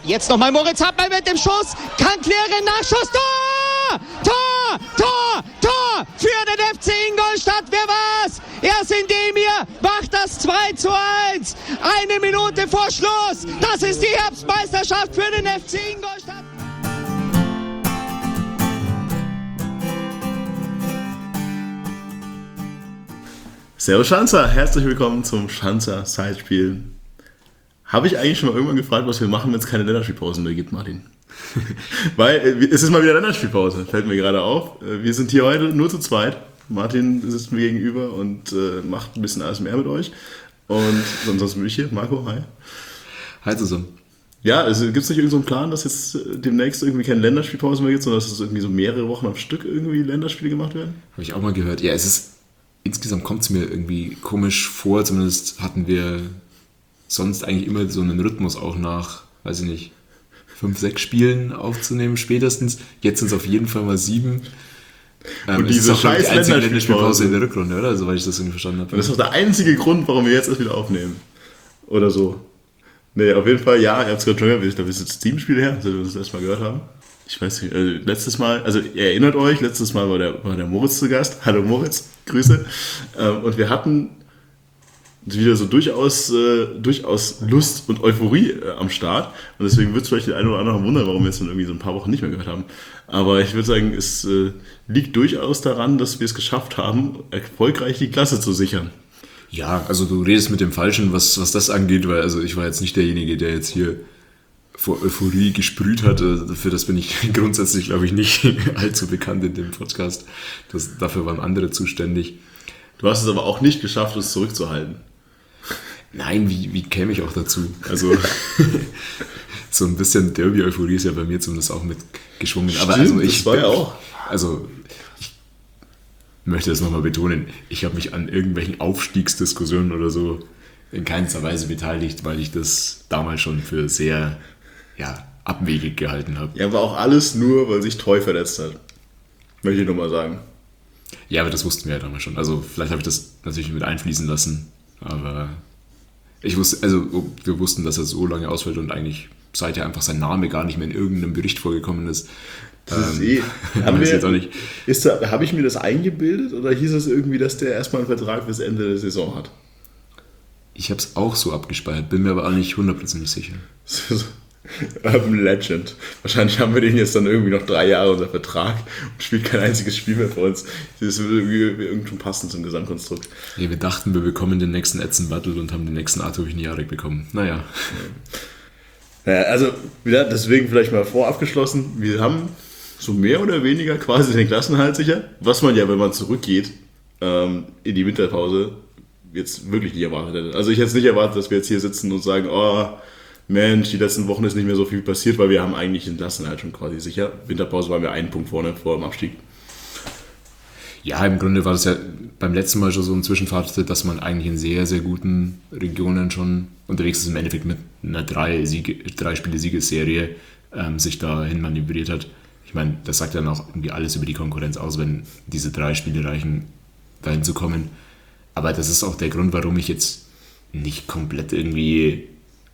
Jetzt nochmal Moritz Hartmann mit dem Schuss. Kann klären, Nachschuss. Tor! Tor! Tor! Tor! Für den FC Ingolstadt. Wer war's? Erst Indemir macht das 2:1. 1 Minute vor Schluss. Das ist die Herbstmeisterschaft für den FC Ingolstadt. Servus Schanzer, herzlich willkommen zum Schanzer Zeitspiel. Habe ich eigentlich schon mal irgendwann gefragt, was wir machen, wenn es keine Länderspielpausen mehr gibt, Martin? Weil es ist mal wieder Länderspielpause, fällt mir gerade auf. Wir sind hier heute nur zu zweit. Martin sitzt mir gegenüber und macht ein bisschen ASMR mit euch. Und sonst bin ich hier, Marco, hi. Hi zusammen. Ja, also gibt es nicht irgendeinen Plan, dass jetzt demnächst irgendwie keine Länderspielpause mehr gibt, sondern dass es irgendwie so mehrere Wochen am Stück irgendwie Länderspiele gemacht werden? Habe ich auch mal gehört. Ja, insgesamt kommt es mir irgendwie komisch vor, zumindest hatten wir sonst eigentlich immer so einen Rhythmus auch nach, weiß ich nicht, 5, 6 Spielen aufzunehmen spätestens. Jetzt sind es auf jeden Fall mal 7. Und diese ist auch scheiß die einzige Länderspielpause in der Rückrunde, oder? Soweit ich das irgendwie verstanden habe. Und das ist auch der einzige Grund, warum wir jetzt erst wieder aufnehmen. Oder so. Nee, auf jeden Fall, ja, ihr habt es gerade schon gehört, ich glaube, das ist jetzt Teamspiel her, als wir das erste Mal gehört haben. Ich weiß nicht, letztes Mal, also ihr erinnert euch, letztes Mal war der Moritz zu Gast. Hallo Moritz, Grüße. Und wir hatten wieder so durchaus Lust und Euphorie am Start. Und deswegen wird es vielleicht den einen oder anderen wundern, warum wir jetzt dann irgendwie so ein paar Wochen nicht mehr gehört haben. Aber ich würde sagen, es liegt durchaus daran, dass wir es geschafft haben, erfolgreich die Klasse zu sichern. Ja, also du redest mit dem Falschen, was das angeht, weil also ich war jetzt nicht derjenige, der jetzt hier vor Euphorie gesprüht hat. Für das bin ich grundsätzlich, glaube ich, nicht allzu bekannt in dem Podcast. Dafür waren andere zuständig. Du hast es aber auch nicht geschafft, es zurückzuhalten. Nein, wie käme ich auch dazu? Also so ein bisschen Derby-Euphorie ist ja bei mir zumindest auch mitgeschwungen. Stimmt, aber also das war ja auch. Also ich möchte das nochmal betonen, ich habe mich an irgendwelchen Aufstiegsdiskussionen oder so in keinster Weise beteiligt, weil ich das damals schon für sehr abwegig gehalten habe. Ja, war auch alles nur, weil sich Treu verletzt hat. Möchte ich nur mal sagen. Ja, aber das wussten wir ja damals schon. Also vielleicht habe ich das natürlich mit einfließen lassen, aber wir wussten, dass er so lange ausfällt und eigentlich seither einfach sein Name gar nicht mehr in irgendeinem Bericht vorgekommen ist. Das ist habe ich mir das eingebildet oder hieß es irgendwie, dass der erstmal einen Vertrag bis Ende der Saison hat? Ich habe es auch so abgespeichert, bin mir aber auch nicht 100% sicher. Urban Legend. Wahrscheinlich haben wir den jetzt dann irgendwie noch 3 Jahre unter Vertrag und spielt kein einziges Spiel mehr für uns. Das würde irgendwie schon passen zum Gesamtkonstrukt. Ja, wir dachten, wir bekommen den nächsten Edson Battle und haben den nächsten Arthur Wichniarek bekommen. Naja. Ja, also wieder deswegen vielleicht mal vorabgeschlossen. Wir haben so mehr oder weniger quasi den Klassenerhalt sicher, was man ja, wenn man zurückgeht in die Winterpause, jetzt wirklich nicht erwartet hätte. Also ich hätte es nicht erwartet, dass wir jetzt hier sitzen und sagen, oh Mensch, die letzten Wochen ist nicht mehr so viel passiert, weil wir haben eigentlich den Klassenerhalt schon quasi sicher. Winterpause waren wir 1 Punkt vorne vor dem Abstieg. Ja, im Grunde war das ja beim letzten Mal schon so ein Zwischenfazit, dass man eigentlich in sehr, sehr guten Regionen schon unterwegs ist, im Endeffekt mit einer 3-Spiele-Siegesserie sich dahin manövriert hat. Ich meine, das sagt dann auch irgendwie alles über die Konkurrenz aus, wenn diese 3 Spiele reichen, dahin zu kommen. Aber das ist auch der Grund, warum ich jetzt nicht komplett irgendwie,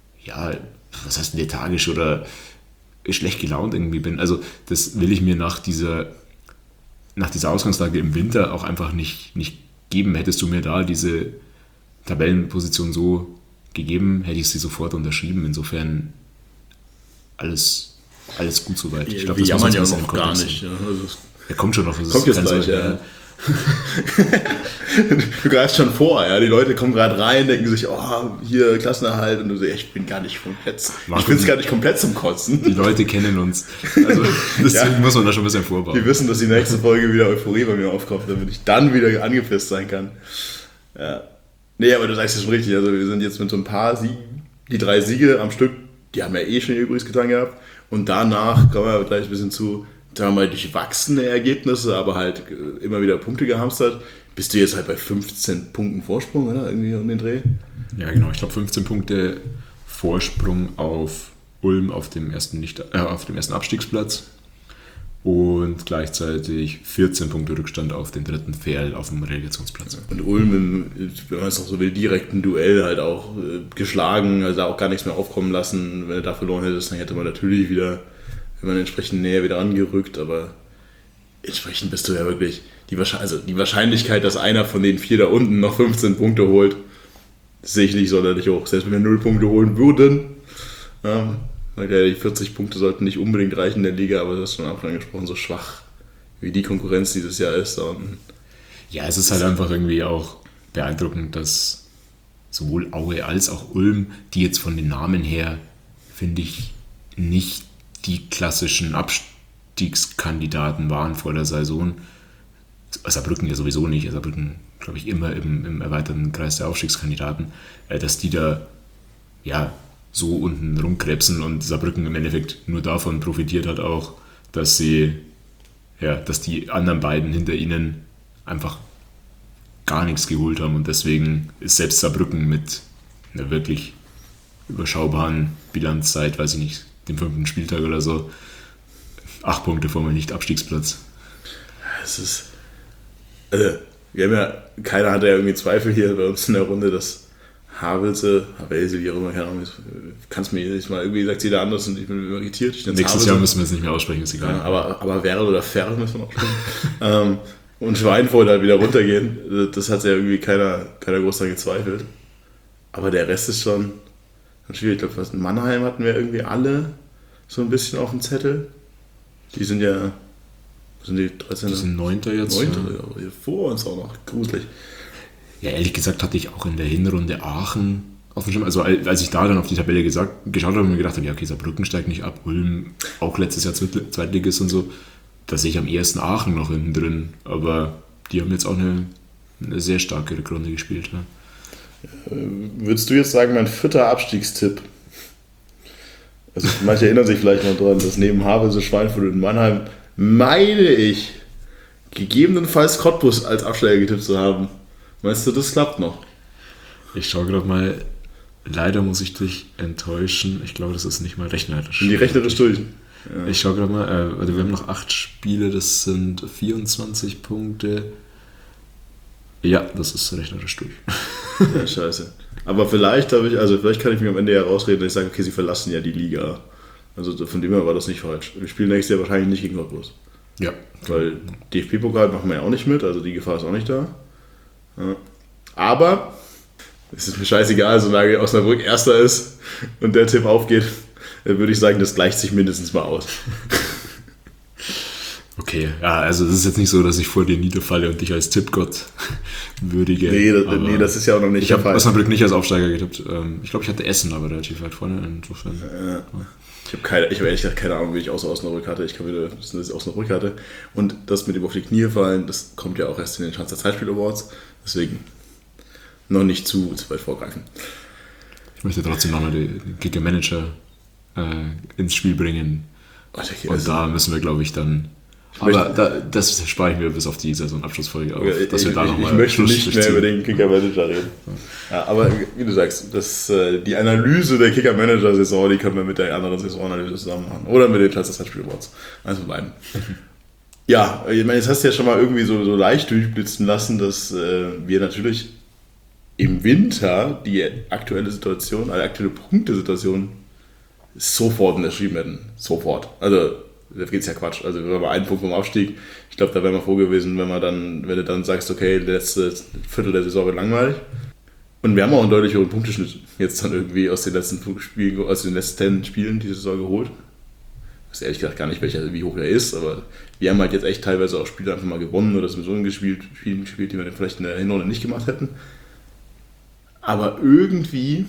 was heißt lethargisch oder schlecht gelaunt irgendwie bin. Also das will ich mir nach dieser Ausgangslage im Winter auch einfach nicht geben. Hättest du mir da diese Tabellenposition so gegeben, hätte ich sie sofort unterschrieben. Insofern alles gut soweit. Ich glaube, das jammern ja noch gar nicht. Ja. Also kommt schon noch. Kommt jetzt gleich, ja. Du greifst schon vor, ja. Die Leute kommen gerade rein, denken sich, oh, hier Klassenerhalt und du sagst, ich bin gar nicht komplett. Ich bin es gar nicht komplett zum Kotzen. Die Leute kennen uns. Also deswegen muss man da schon ein bisschen vorbauen. Die wissen, dass die nächste Folge wieder Euphorie bei mir aufkommt, damit ich dann wieder angepisst sein kann. Ja. Nee, aber du sagst es schon richtig. Also wir sind jetzt mit so ein paar Siegen, die 3 Siege am Stück, die haben ja schon übrigens getan gehabt. Und danach kommen wir gleich ein bisschen zu, da haben wir durchwachsene Ergebnisse, aber halt immer wieder Punkte gehamstert. Bist du jetzt halt bei 15 Punkten Vorsprung, oder? Irgendwie um den Dreh? Ja, genau. Ich glaube 15 Punkte Vorsprung auf Ulm auf dem ersten Abstiegsplatz. und gleichzeitig 14 Punkte Rückstand auf den dritten Ferl auf dem Relegationsplatz. Und Ulm, wenn man es auch so will, direkten Duell halt auch geschlagen, also auch gar nichts mehr aufkommen lassen. Wenn er da verloren hätte, dann hätte man natürlich wieder, wenn man entsprechend näher wieder angerückt, aber entsprechend bist du ja wirklich, die Wahrscheinlichkeit, dass einer von den 4 da unten noch 15 Punkte holt, sehe ich nicht sonderlich hoch. Selbst wenn wir 0 Punkte holen würden, weil die 40 Punkte sollten nicht unbedingt reichen in der Liga, aber du hast schon auch angesprochen, so schwach wie die Konkurrenz dieses Jahr ist da unten. Ja, es ist halt einfach irgendwie auch beeindruckend, dass sowohl Aue als auch Ulm, die jetzt von den Namen her, finde ich, nicht die klassischen Abstiegskandidaten waren vor der Saison. Saarbrücken ja sowieso nicht, Saarbrücken, glaube ich, immer im erweiterten Kreis der Aufstiegskandidaten, dass die da ja so unten rumkrebsen und Saarbrücken im Endeffekt nur davon profitiert hat auch, dass die anderen beiden hinter ihnen einfach gar nichts geholt haben und deswegen ist selbst Saarbrücken mit einer wirklich überschaubaren Bilanzzeit, weiß ich nicht, dem 5. Spieltag oder so, 8 Punkte vor mir nicht Abstiegsplatz. Es ist, wir haben ja, keiner hat ja irgendwie Zweifel hier bei uns in der Runde, dass Havelse, wie auch immer, keine Ahnung, kannst mir jedes Mal, irgendwie sagt jeder anders und ich bin irritiert. Nächstes Jahr müssen wir es nicht mehr aussprechen, ist egal. Ja, aber Werl oder Ferl müssen wir noch sprechen. Und Schweinfurt halt wieder runtergehen, das hat ja irgendwie keiner groß daran gezweifelt. Aber der Rest ist schon schwierig. Ich glaube, in Mannheim hatten wir irgendwie alle so ein bisschen auf dem Zettel. Die sind ja, sind die 13? Die sind 9. jetzt. 9. Ja. Vor uns auch noch, gruselig. Ja, ehrlich gesagt hatte ich auch in der Hinrunde Aachen auf dem Schirm. Also als ich da dann auf die Tabelle geschaut habe und mir gedacht habe, ja okay, Saarbrücken steigt nicht ab, Ulm auch letztes Jahr Zweitligist und so, da sehe ich am ehesten Aachen noch hinten drin. Aber die haben jetzt auch eine sehr starke Rückrunde gespielt. Ja. Würdest du jetzt sagen, mein 4. Abstiegstipp? Also manche erinnern sich vielleicht noch dran, dass neben Havelse, Schweinfurt und Mannheim, meine ich, gegebenenfalls Cottbus als Absteiger getippt zu haben. Meinst du, das klappt noch? Ich schaue gerade mal, leider muss ich dich enttäuschen. Ich glaube, das ist nicht mal rechnerisch. Sind die rechnerisch durch? Ja. Ich schaue gerade mal, wir haben noch 8 Spiele, das sind 24 Punkte. Ja, das ist rechnerisch durch. Ja, scheiße. Aber vielleicht kann ich mich am Ende ja rausreden, dass ich sage, okay, sie verlassen ja die Liga. Also von dem her war das nicht falsch. Wir spielen nächstes Jahr wahrscheinlich nicht gegen Cottbus. Ja. Weil DFB-Pokal machen wir ja auch nicht mit, also die Gefahr ist auch nicht da. Ja. Aber es ist mir scheißegal, solange Osnabrück Erster ist und der Tipp aufgeht, dann würde ich sagen, das gleicht sich mindestens mal aus. Okay, ja, also es ist jetzt nicht so, dass ich vor dir niederfalle und dich als Tippgott würdige. Nee, das ist ja auch noch nicht der Fall. Ich habe Osnabrück nicht als Aufsteiger getippt. Ich glaube, ich hatte Essen aber relativ weit vorne. Insofern. Ja. Ich habe ehrlich gesagt keine Ahnung, wie ich außer Osnabrück hatte. Ich kann wieder wissen, dass ich Osnabrück hatte. Und das mit dem auf die Knie fallen, das kommt ja auch erst in den Schanzer Zeitspiel Awards. Deswegen noch nicht zu weit vorgreifen. Ich möchte trotzdem nochmal den Kicker-Manager ins Spiel bringen. Und da müssen wir, glaube ich, dann... das spare ich mir bis auf die Saisonabschlussfolge auf. Ich möchte nicht mehr über den Kicker-Manager reden. Ja, aber wie du sagst, die Analyse der Kicker-Manager-Saison, die können wir mit der anderen Saisonanalyse zusammen machen. Oder mit den Schanzer Zeitspiel Awards. Eins von beiden. Ja, ich meine, jetzt hast du ja schon mal irgendwie so leicht durchblitzen lassen, dass wir natürlich im Winter die aktuelle Punktesituation sofort unterschrieben hätten. Sofort. Also, da geht's ja Quatsch. Also, wir haben einen Punkt vom Aufstieg. Ich glaube, da wären wir froh gewesen, wenn du dann sagst, okay, letzte Viertel der Saison wird langweilig. Und wir haben auch einen deutlich höheren Punkteschnitt jetzt dann irgendwie aus den letzten Spielen diese Saison geholt. Ich weiß ehrlich gesagt gar nicht, wie hoch er ist, aber wir haben halt jetzt echt teilweise auch Spiele einfach mal gewonnen oder so gespielt, die wir vielleicht in der Hinrunde nicht gemacht hätten. Aber irgendwie,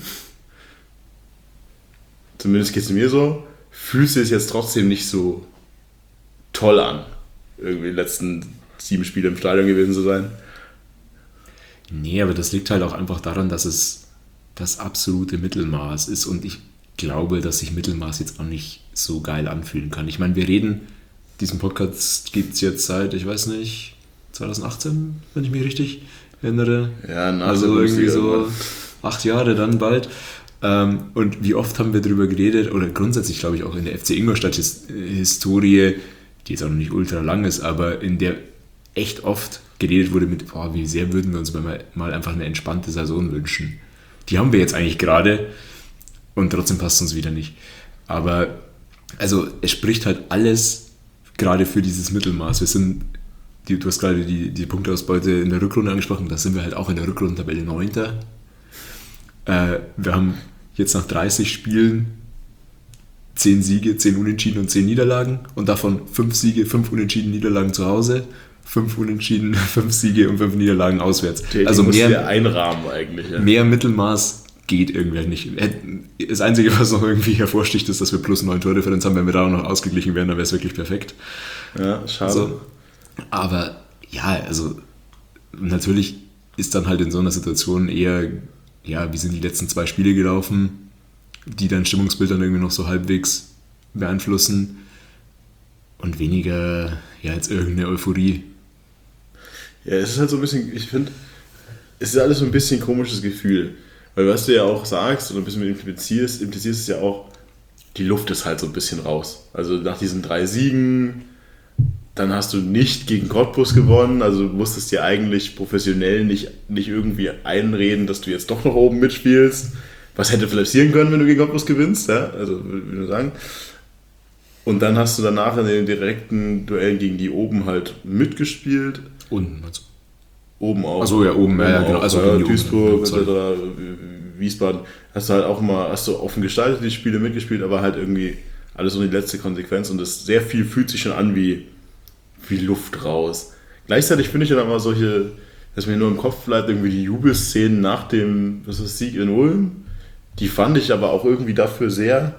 zumindest geht es mir so, fühlt sich jetzt trotzdem nicht so toll an, irgendwie die letzten 7 Spiele im Stadion gewesen zu sein. Nee, aber das liegt halt auch einfach daran, dass es das absolute Mittelmaß ist und ich glaube, dass sich Mittelmaß jetzt auch nicht so geil anfühlen kann. Ich meine, diesen Podcast gibt es jetzt seit, ich weiß nicht, 2018, wenn ich mich richtig erinnere. Ja, also irgendwie so 8 Jahre dann bald. Und wie oft haben wir darüber geredet, oder grundsätzlich glaube ich auch in der FC Ingolstadt-Historie, die jetzt auch noch nicht ultra lang ist, aber in der echt oft geredet wurde mit, wie sehr würden wir uns mal einfach eine entspannte Saison wünschen. Die haben wir jetzt eigentlich gerade und trotzdem passt es uns wieder nicht. Aber also es spricht halt alles gerade für dieses Mittelmaß. Du hast gerade die Punkteausbeute in der Rückrunde angesprochen, da sind wir halt auch in der Rückrundentabelle 9. Wir haben jetzt nach 30 Spielen 10 Siege, 10 Unentschieden und 10 Niederlagen und davon 5 Siege, 5 Unentschieden, Niederlagen zu Hause, 5 Unentschieden, 5 Siege und 5 Niederlagen auswärts. Also mehr einrahmen eigentlich. Ja. Mehr Mittelmaß geht irgendwie halt nicht. Das Einzige, was noch irgendwie hervorsticht, ist, dass wir plus 9 Tordifferenz haben. Wenn wir da auch noch ausgeglichen wären, dann wäre es wirklich perfekt. Ja, schade. Also, aber ja, also natürlich ist dann halt in so einer Situation eher, wie sind die letzten 2 Spiele gelaufen, die dein Stimmungsbild dann irgendwie noch so halbwegs beeinflussen und weniger jetzt irgendeine Euphorie. Ja, es ist halt so ein bisschen, ich finde, es ist alles so ein bisschen ein komisches Gefühl. Weil was du ja auch sagst oder ein bisschen implizierst es ja auch, die Luft ist halt so ein bisschen raus. Also nach diesen 3 Siegen, dann hast du nicht gegen Cottbus gewonnen, also du musstest dir eigentlich professionell nicht irgendwie einreden, dass du jetzt doch noch oben mitspielst. Was hätte vielleicht passieren können, wenn du gegen Cottbus gewinnst, ja? Also würde ich sagen. Und dann hast du danach in den direkten Duellen gegen die oben halt mitgespielt. Unten, also. Oben auch. Achso, ja, oben, ja, genau. Also Duisburg, etc., Wiesbaden. Hast du halt auch mal, hast du offen gestaltet, die Spiele mitgespielt, aber halt irgendwie alles so die letzte Konsequenz und das sehr viel fühlt sich schon an wie Luft raus. Gleichzeitig finde ich dann aber solche, dass mir nur im Kopf bleibt, irgendwie die Jubelszenen nach dem Sieg in Ulm, die fand ich aber auch irgendwie dafür sehr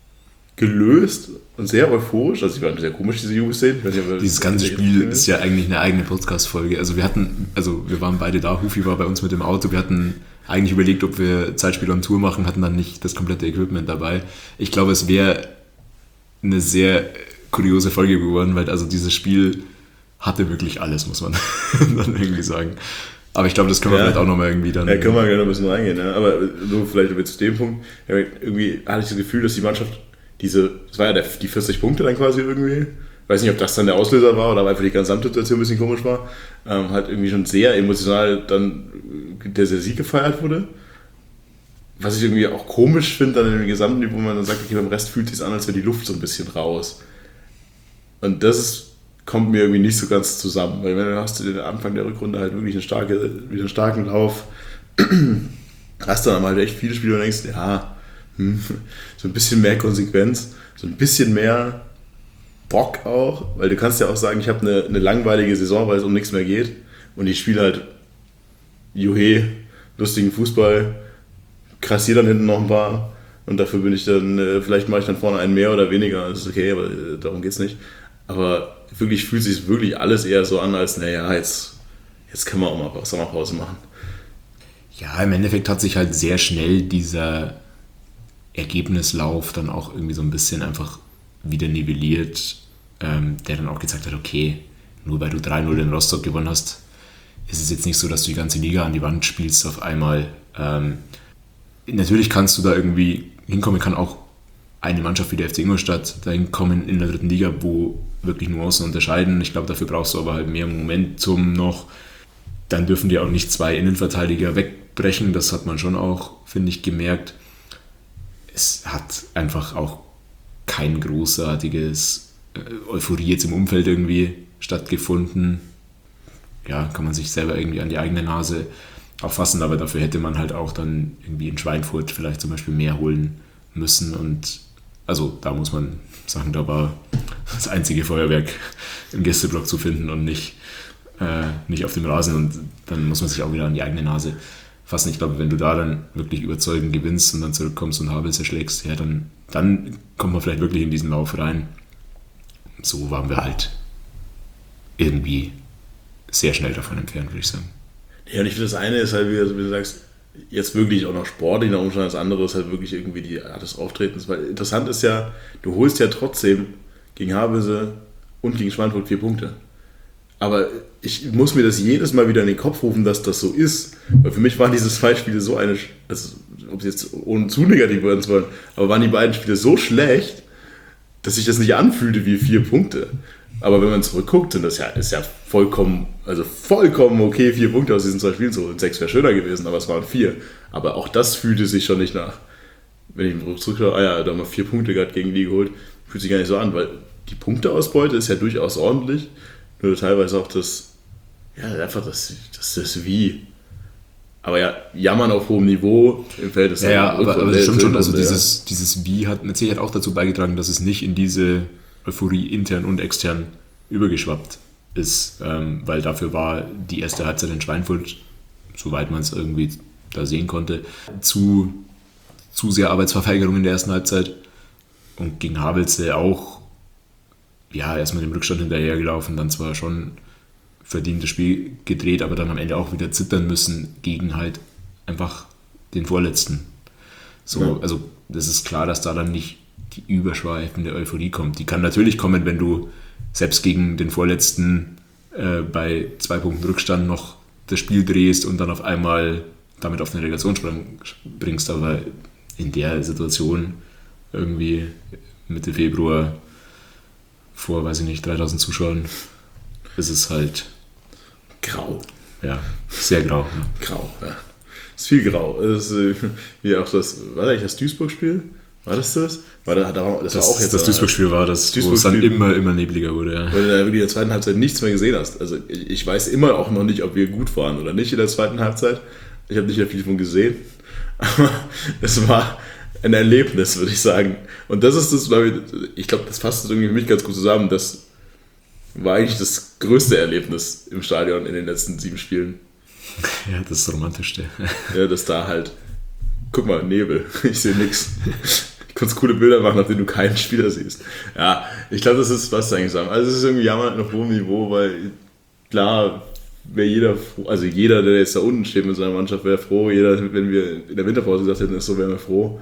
gelöst und sehr euphorisch. Also, die waren sehr komisch, diese Jubelszenen. Dieses ganze Spiel ist ja eigentlich eine eigene Podcast-Folge. Also, wir waren beide da. Hufi war bei uns mit dem Auto. Wir hatten eigentlich überlegt, ob wir Zeitspiel on Tour machen, hatten dann nicht das komplette Equipment dabei. Ich glaube, es wäre eine sehr kuriose Folge geworden, weil also dieses Spiel hatte wirklich alles, muss man dann irgendwie sagen. Aber ich glaube, das können wir vielleicht auch nochmal irgendwie dann... Ja, können wir gerne ein bisschen reingehen. Ja. Aber so vielleicht zu dem Punkt, irgendwie hatte ich das Gefühl, dass die Mannschaft das war ja die 40 Punkte dann quasi irgendwie, weiß nicht, ob das dann der Auslöser war oder einfach die Gesamtsituation ein bisschen komisch war, halt irgendwie schon sehr emotional dann der Sieg gefeiert wurde. Was ich irgendwie auch komisch finde dann im Gesamten, wo man dann sagt, okay, beim Rest fühlt es sich an, als wäre die Luft so ein bisschen raus. Und das kommt mir irgendwie nicht so ganz zusammen, weil wenn du hast den Anfang der Rückrunde halt wirklich einen starken Lauf, hast du dann halt echt viele Spiele und denkst, so ein bisschen mehr Konsequenz, so ein bisschen mehr Bock auch, weil du kannst ja auch sagen, ich habe eine langweilige Saison, weil es um nichts mehr geht und ich spiele halt lustigen Fußball, krassiere dann hinten noch ein paar und dafür bin ich dann, vielleicht mache ich dann vorne einen mehr oder weniger, das ist okay, aber darum geht's nicht. Aber wirklich fühlt sich wirklich alles eher so an, als jetzt können wir auch mal Sommerpause machen. Ja, im Endeffekt hat sich halt sehr schnell dieser Ergebnislauf dann auch irgendwie so ein bisschen einfach wieder nivelliert, der dann auch gezeigt hat, okay, nur weil du 3-0 in Rostock gewonnen hast, ist es jetzt nicht so, dass du die ganze Liga an die Wand spielst auf einmal. Natürlich kannst du da irgendwie hinkommen, kann auch eine Mannschaft wie der FC Ingolstadt dahin kommen in der 3. Liga, wo wirklich Nuancen unterscheiden. Ich glaube, dafür brauchst du aber halt mehr Momentum noch. Dann dürfen dir auch nicht 2 Innenverteidiger wegbrechen. Das hat man schon auch, finde ich, gemerkt. Es hat einfach auch kein großartiges Euphorie jetzt im Umfeld irgendwie stattgefunden. Ja, kann man sich selber irgendwie an die eigene Nase auch fassen, aber dafür hätte man halt auch dann irgendwie in Schweinfurt vielleicht zum Beispiel mehr holen müssen und also da muss man sagen, da war das einzige Feuerwerk im Gästeblock zu finden und nicht auf dem Rasen und dann muss man sich auch wieder an die eigene Nase fassen. Ich glaube, wenn du da dann wirklich überzeugend gewinnst und dann zurückkommst und Habel zerschlägst, ja, dann kommt man vielleicht wirklich in diesen Lauf rein. So waren wir halt irgendwie sehr schnell davon entfernt, würde ich sagen. Ja, und ich finde, das eine ist halt, wie du sagst, jetzt wirklich auch noch sportlich nach Umstand, das andere ist halt wirklich irgendwie die Art des Auftretens, weil interessant ist ja, du holst ja trotzdem gegen Havelse und gegen Schweinfurt 4 Punkte. Aber ich muss mir das jedes Mal wieder in den Kopf rufen, dass das so ist. Weil für mich waren diese 2 Spiele so also ob sie jetzt ohne zu negativ werden sollen, aber waren die beiden Spiele so schlecht, dass sich das nicht anfühlte wie 4 Punkte. Aber wenn man zurückguckt, ist ja vollkommen okay, 4 Punkte aus diesen 2 Spielen zu holen. 6 wäre schöner gewesen, aber es waren 4. Aber auch das fühlte sich schon nicht nach. Wenn ich mir zurückschaue, da haben wir 4 Punkte gerade gegen die geholt, fühlt sich gar nicht so an, weil die Punkteausbeute ist ja durchaus ordentlich, nur teilweise auch das Wie. Aber ja, jammern auf hohem Niveau im Feld ist aber das stimmt schon, also dieses Wie hat mit Sicherheit auch dazu beigetragen, dass es nicht in diese Euphorie intern und extern übergeschwappt ist, weil dafür war die erste Halbzeit in Schweinfurt, soweit man es irgendwie da sehen konnte, zu sehr Arbeitsverweigerung in der ersten Halbzeit und gegen Havelse auch erstmal dem Rückstand hinterhergelaufen, dann zwar schon verdient das Spiel gedreht, aber dann am Ende auch wieder zittern müssen gegen halt einfach den Vorletzten. Also das ist klar, dass da dann nicht die überschweifende Euphorie kommt. Die kann natürlich kommen, wenn du selbst gegen den Vorletzten bei 2 Punkten Rückstand noch das Spiel drehst und dann auf einmal damit auf den Relegationssprung bringst, aber in der Situation irgendwie Mitte Februar vor, 3000 Zuschauern ist es halt grau. Ja, sehr grau. Grau, ja. Ist viel grau. Das ist, wie auch das, war das eigentlich das Duisburg-Spiel? War das? Das war auch jetzt. Das Duisburg-Spiel war das, wo es dann immer nebliger wurde. Ja. Weil du da wirklich in der zweiten Halbzeit nichts mehr gesehen hast. Also ich weiß immer auch noch nicht, ob wir gut waren oder nicht in der zweiten Halbzeit. Ich habe nicht mehr viel von gesehen. Aber es war ein Erlebnis, würde ich sagen. Und das ist das, ich glaube, das fasst irgendwie für mich ganz gut zusammen. Das war eigentlich das größte Erlebnis im Stadion in den letzten 7 Spielen. Ja, das ist das Romantischste. Ja, dass da halt, guck mal, Nebel, ich sehe nichts. Ich konnte coole Bilder machen, nachdem du keinen Spieler siehst. Ja, ich glaube, das ist, was eigentlich sagen. Also es ist irgendwie jammern auf hohem Niveau, weil klar, wäre jeder froh, also jeder, der jetzt da unten steht mit seiner Mannschaft, wäre froh. Jeder, wenn wir in der Winterpause gesagt hätten, ist so, wären wir froh.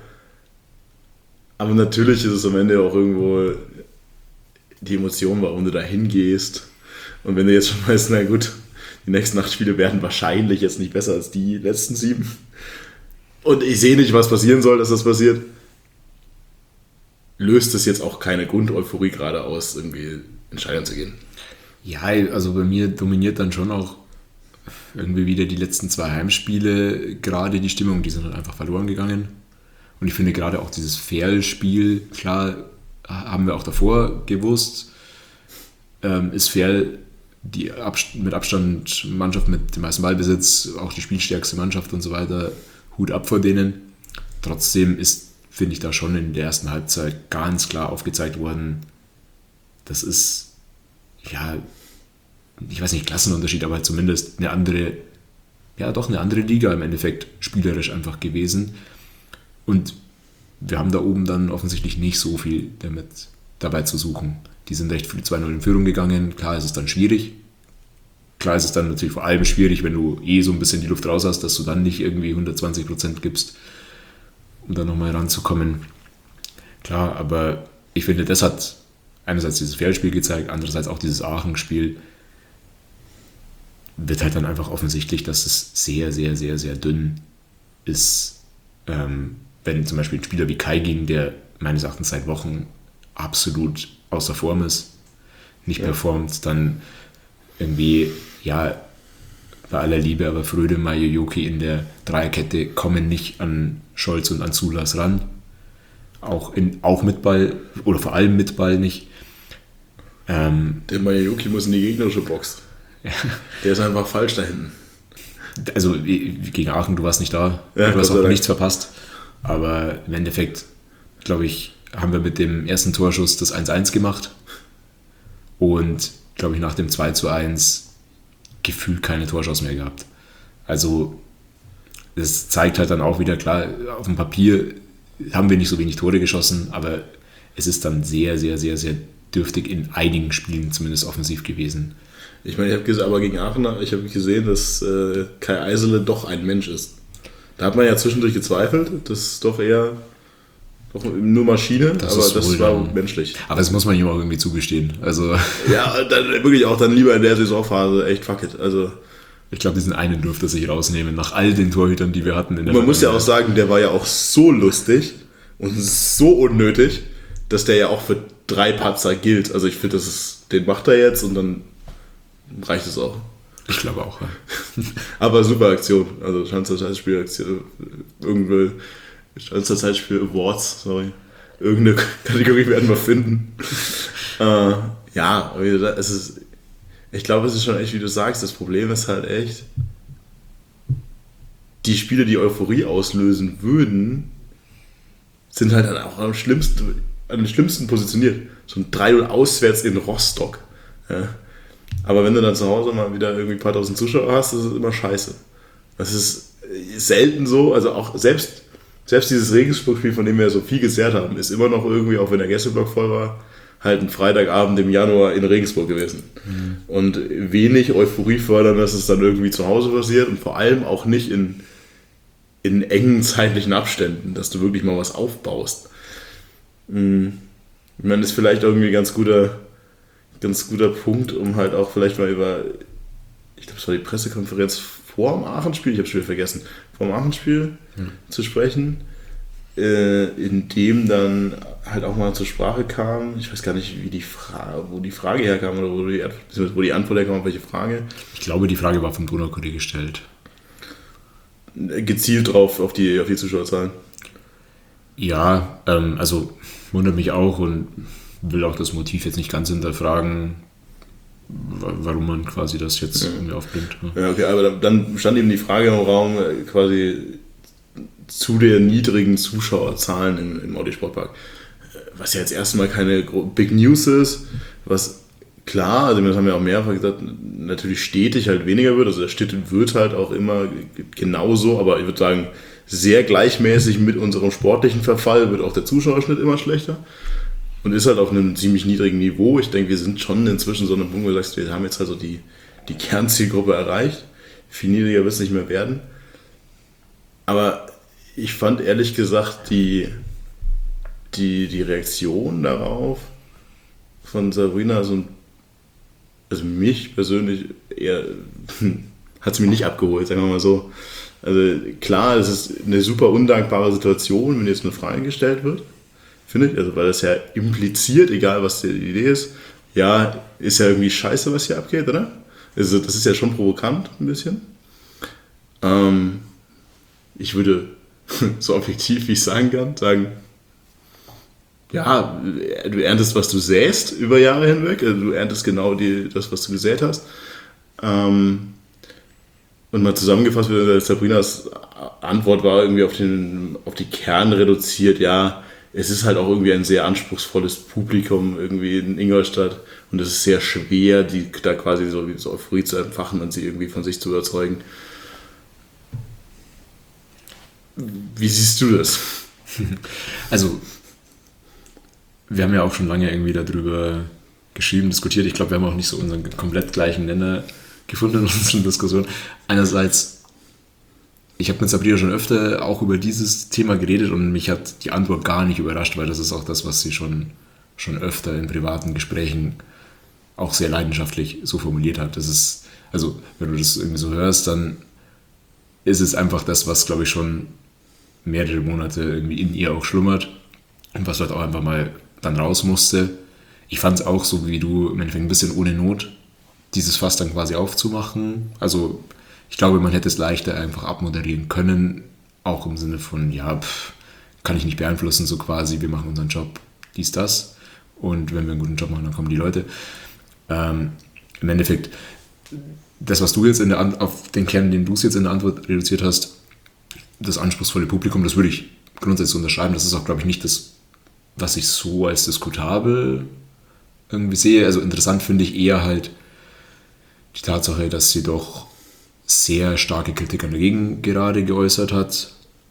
Aber natürlich ist es am Ende auch irgendwo die Emotion, warum du da hingehst. Und wenn du jetzt schon weißt, na gut, die nächsten 8 Spiele werden wahrscheinlich jetzt nicht besser als die letzten 7. Und ich sehe nicht, was passieren soll, dass das passiert. Löst es jetzt auch keine Grundeuphorie gerade aus, irgendwie in Stadion zu gehen. Ja, also bei mir dominiert dann schon auch irgendwie wieder die letzten 2 Heimspiele gerade die Stimmung, die sind dann einfach verloren gegangen. Und ich finde gerade auch dieses Ferl-Spiel, klar, haben wir auch davor gewusst, ist Ferl die mit Abstand Mannschaft mit dem meisten Ballbesitz, auch die spielstärkste Mannschaft und so weiter, Hut ab vor denen. Trotzdem ist, finde ich, da schon in der ersten Halbzeit ganz klar aufgezeigt worden, das ist, ja, ich weiß nicht, Klassenunterschied, aber halt zumindest eine andere Liga im Endeffekt spielerisch einfach gewesen. Und wir haben da oben dann offensichtlich nicht so viel dabei zu suchen. Die sind recht früh 2-0 in Führung gegangen. Klar ist es dann schwierig. Klar ist es dann natürlich vor allem schwierig, wenn du so ein bisschen die Luft raus hast, dass du dann nicht irgendwie 120% gibst, um da nochmal ranzukommen. Klar, aber ich finde, das hat einerseits dieses Feldspiel gezeigt, andererseits auch dieses Aachen-Spiel. Wird halt dann einfach offensichtlich, dass es sehr, sehr, sehr, sehr dünn ist. Wenn zum Beispiel ein Spieler wie Kaigin, der meines Erachtens seit Wochen absolut außer Form ist, nicht performt, dann irgendwie, ja, bei aller Liebe, aber Fröde, Majojoki in der Dreierkette kommen nicht an Scholz und an Sulas ran. Auch mit Ball, oder vor allem mit Ball nicht. Der Majojoki muss in die gegnerische Box. Ja. Der ist einfach falsch da hinten. Also gegen Aachen, du warst nicht da, du hast auch nichts verpasst. Aber im Endeffekt, glaube ich, haben wir mit dem ersten Torschuss das 1-1 gemacht. Und, glaube ich, nach dem 2-1 gefühlt keine Torchance mehr gehabt. Also das zeigt halt dann auch wieder, klar, auf dem Papier haben wir nicht so wenig Tore geschossen, aber es ist dann sehr, sehr, sehr, sehr dürftig in einigen Spielen zumindest offensiv gewesen. Ich meine, aber gegen Aachen, ich habe gesehen, dass Kai Eisele doch ein Mensch ist. Da hat man ja zwischendurch gezweifelt, das ist doch eher nur Maschine, aber das war menschlich. Aber das muss man ihm auch irgendwie zugestehen. Also ja, dann wirklich auch dann lieber in der Saisonphase, echt fuck it. Also ich glaube, diesen einen dürfte sich rausnehmen, nach all den Torhütern, die wir hatten. Man muss ja auch sagen, der war ja auch so lustig und so unnötig, dass der ja auch für 3 Patzer gilt. Also ich finde, den macht er jetzt und dann reicht es auch. Ich glaube auch, ja. Aber super Aktion. Also Schanzer Zeitspiel-Aktion. Irgendeine Schanzer Zeitspiel Awards, sorry. Irgendeine Kategorie werden wir finden. Ja, ich glaube, es ist schon echt, wie du sagst, das Problem ist halt echt, die Spiele, die Euphorie auslösen würden, sind halt dann auch am den schlimmsten positioniert. So ein 3-0 auswärts in Rostock. Ja. Aber wenn du dann zu Hause mal wieder irgendwie ein paar tausend Zuschauer hast, das ist immer scheiße. Das ist selten so, also auch selbst dieses Regensburg-Spiel, von dem wir so viel gesehrt haben, ist immer noch irgendwie, auch wenn der Gästeblock voll war, halt ein Freitagabend im Januar in Regensburg gewesen. Mhm. Und wenig Euphorie fördern, dass es dann irgendwie zu Hause passiert und vor allem auch nicht in engen zeitlichen Abständen, dass du wirklich mal was aufbaust. Ich meine, das ist vielleicht irgendwie ein ganz guter Punkt, um halt auch vielleicht mal über, ich glaube, es war die Pressekonferenz vor dem Aachen-Spiel, ich habe es schon wieder vergessen, vor dem Aachen-Spiel zu sprechen, in dem dann halt auch mal zur Sprache kam, ich weiß gar nicht, wo die Frage herkam oder wo die Antwort herkam, auf welche Frage. Ich glaube, die Frage war vom Donaukurier gestellt. Gezielt drauf auf die Zuschauerzahlen. Ja, also wundert mich auch und will auch das Motiv jetzt nicht ganz hinterfragen, warum man quasi das jetzt irgendwie aufbringt. Ja, okay, aber dann stand eben die Frage im Raum, quasi zu der niedrigen Zuschauerzahlen im Audi Sportpark. Was ja jetzt erstmal keine Big News ist, was klar, also das haben wir auch mehrfach gesagt, natürlich stetig halt weniger wird, also der Schnitt wird halt auch immer genauso, aber ich würde sagen, sehr gleichmäßig mit unserem sportlichen Verfall wird auch der Zuschauerschnitt immer schlechter und ist halt auf einem ziemlich niedrigen Niveau. Ich denke, wir sind schon inzwischen so an einem Punkt, wo du sagst, wir haben jetzt also die Kernzielgruppe erreicht, viel niedriger wird es nicht mehr werden, aber ich fand ehrlich gesagt die Reaktion darauf von Sabrina also mich persönlich eher hat es mich nicht abgeholt, sagen wir mal so. Also klar, es ist eine super undankbare Situation, wenn jetzt eine Frage gestellt wird, finde ich, also weil das ja impliziert, egal was die Idee ist, ja, ist ja irgendwie scheiße, was hier abgeht, oder? Also das ist ja schon provokant ein bisschen. Ich würde so objektiv wie ich sagen kann, sagen, ja, du erntest, was du säst über Jahre hinweg. Also du erntest genau das, was du gesät hast. Und mal zusammengefasst, Sabrinas Antwort war irgendwie auf die Kern reduziert. Ja, es ist halt auch irgendwie ein sehr anspruchsvolles Publikum irgendwie in Ingolstadt. Und es ist sehr schwer, die da quasi so Euphorie zu entfachen und sie irgendwie von sich zu überzeugen. Wie siehst du das? Also, wir haben ja auch schon lange irgendwie darüber geschrieben, diskutiert. Ich glaube, wir haben auch nicht so unseren komplett gleichen Nenner gefunden in unseren Diskussionen. Einerseits, ich habe mit Sabrina schon öfter auch über dieses Thema geredet und mich hat die Antwort gar nicht überrascht, weil das ist auch das, was sie schon öfter in privaten Gesprächen auch sehr leidenschaftlich so formuliert hat. Das ist, also wenn du das irgendwie so hörst, dann ist es einfach das, was, glaube ich, schon mehrere Monate irgendwie in ihr auch schlummert und was halt auch einfach mal dann raus musste. Ich fand es auch so wie du im Endeffekt ein bisschen ohne Not, dieses Fass dann quasi aufzumachen. Also ich glaube, man hätte es leichter einfach abmoderieren können, auch im Sinne von, ja, kann ich nicht beeinflussen, so quasi, wir machen unseren Job, dies, das. Und wenn wir einen guten Job machen, dann kommen die Leute. Im Endeffekt, das, was du jetzt auf den Kern, den du es jetzt in der Antwort reduziert hast, das anspruchsvolle Publikum, das würde ich grundsätzlich unterschreiben. Das ist auch, glaube ich, nicht das, was ich so als diskutabel irgendwie sehe. Also interessant finde ich eher halt die Tatsache, dass sie doch sehr starke Kritik an der Gegend gerade geäußert hat.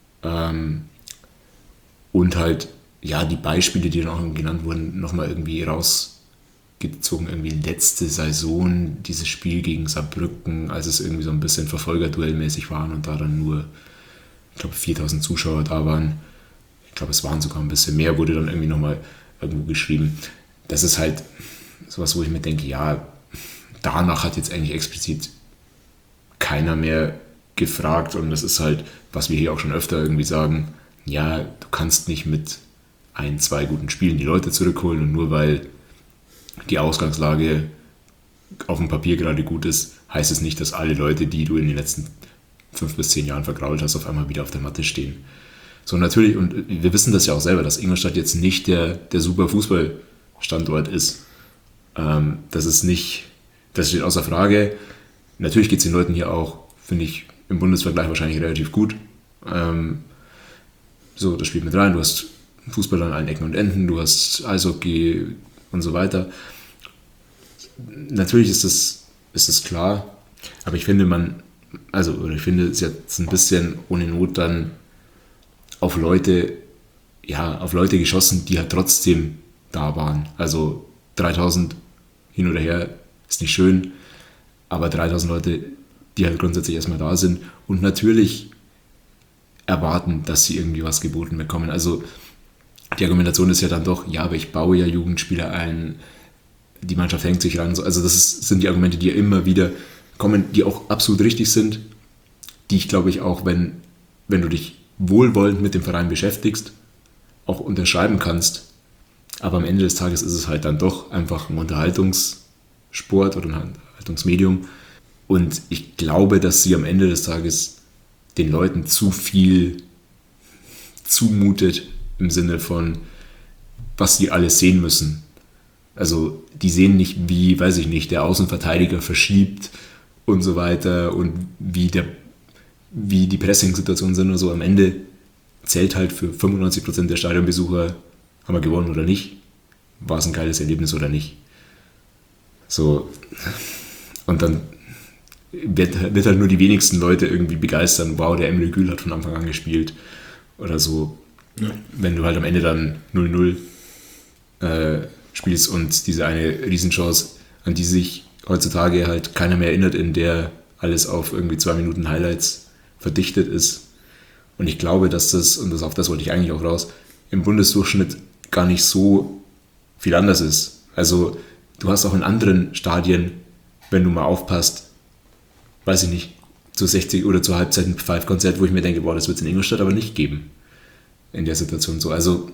Und halt, ja, die Beispiele, die dann auch genannt wurden, nochmal irgendwie rausgezogen. Irgendwie letzte Saison, dieses Spiel gegen Saarbrücken, als es irgendwie so ein bisschen Verfolgerduellmäßig waren und da dann nur, ich glaube, 4000 Zuschauer da waren. Ich glaube, es waren sogar ein bisschen mehr, wurde dann irgendwie nochmal irgendwo geschrieben. Das ist halt sowas, wo ich mir denke, ja, danach hat jetzt eigentlich explizit keiner mehr gefragt und das ist halt, was wir hier auch schon öfter irgendwie sagen, ja, du kannst nicht mit ein, zwei guten Spielen die Leute zurückholen und nur weil die Ausgangslage auf dem Papier gerade gut ist, heißt es nicht, dass alle Leute, die du in den letzten 5 bis 10 Jahren vergrault hast, auf einmal wieder auf der Matte stehen. So natürlich, und wir wissen das ja auch selber, dass Ingolstadt jetzt nicht der super Fußballstandort ist. Das steht außer Frage. Natürlich geht es den Leuten hier auch, finde ich, im Bundesvergleich wahrscheinlich relativ gut. So, das spielt mit rein. Du hast Fußball an allen Ecken und Enden, du hast Eishockey und so weiter. Natürlich ist es klar, aber ich finde ich finde es jetzt ein bisschen ohne Not dann auf Leute geschossen, die halt trotzdem da waren. Also 3000 hin oder her ist nicht schön, aber 3000 Leute, die halt grundsätzlich erstmal da sind und natürlich erwarten, dass sie irgendwie was geboten bekommen. Also die Argumentation ist ja dann doch, ja, aber ich baue ja Jugendspieler ein, die Mannschaft hängt sich ran. Also sind die Argumente, die ja immer wieder kommen, die auch absolut richtig sind, die ich glaube ich auch, wenn du dich wohlwollend mit dem Verein beschäftigst, auch unterschreiben kannst. Aber am Ende des Tages ist es halt dann doch einfach ein Unterhaltungssport oder ein Unterhaltungsmedium. Und ich glaube, dass sie am Ende des Tages den Leuten zu viel zumutet im Sinne von, was sie alles sehen müssen. Also die sehen nicht, wie, weiß ich nicht, der Außenverteidiger verschiebt und so weiter und wie die Pressing-Situationen sind oder so. Am Ende zählt halt für 95% der Stadionbesucher, haben wir gewonnen oder nicht, war es ein geiles Erlebnis oder nicht. So, und dann wird halt nur die wenigsten Leute irgendwie begeistern, wow, der Emre Gül hat von Anfang an gespielt oder so. Ja. Wenn du halt am Ende dann 0-0 spielst und diese eine Riesenchance, an die sich heutzutage halt keiner mehr erinnert, in der alles auf irgendwie 2 Minuten Highlights verdichtet ist. Und ich glaube, dass auf das wollte ich eigentlich auch raus, im Bundesdurchschnitt gar nicht so viel anders ist. Also du hast auch in anderen Stadien, wenn du mal aufpasst, weiß ich nicht, zu 60 oder zur Halbzeit ein Five-Konzert, wo ich mir denke, boah, das wird es in Ingolstadt aber nicht geben. In der Situation so. Also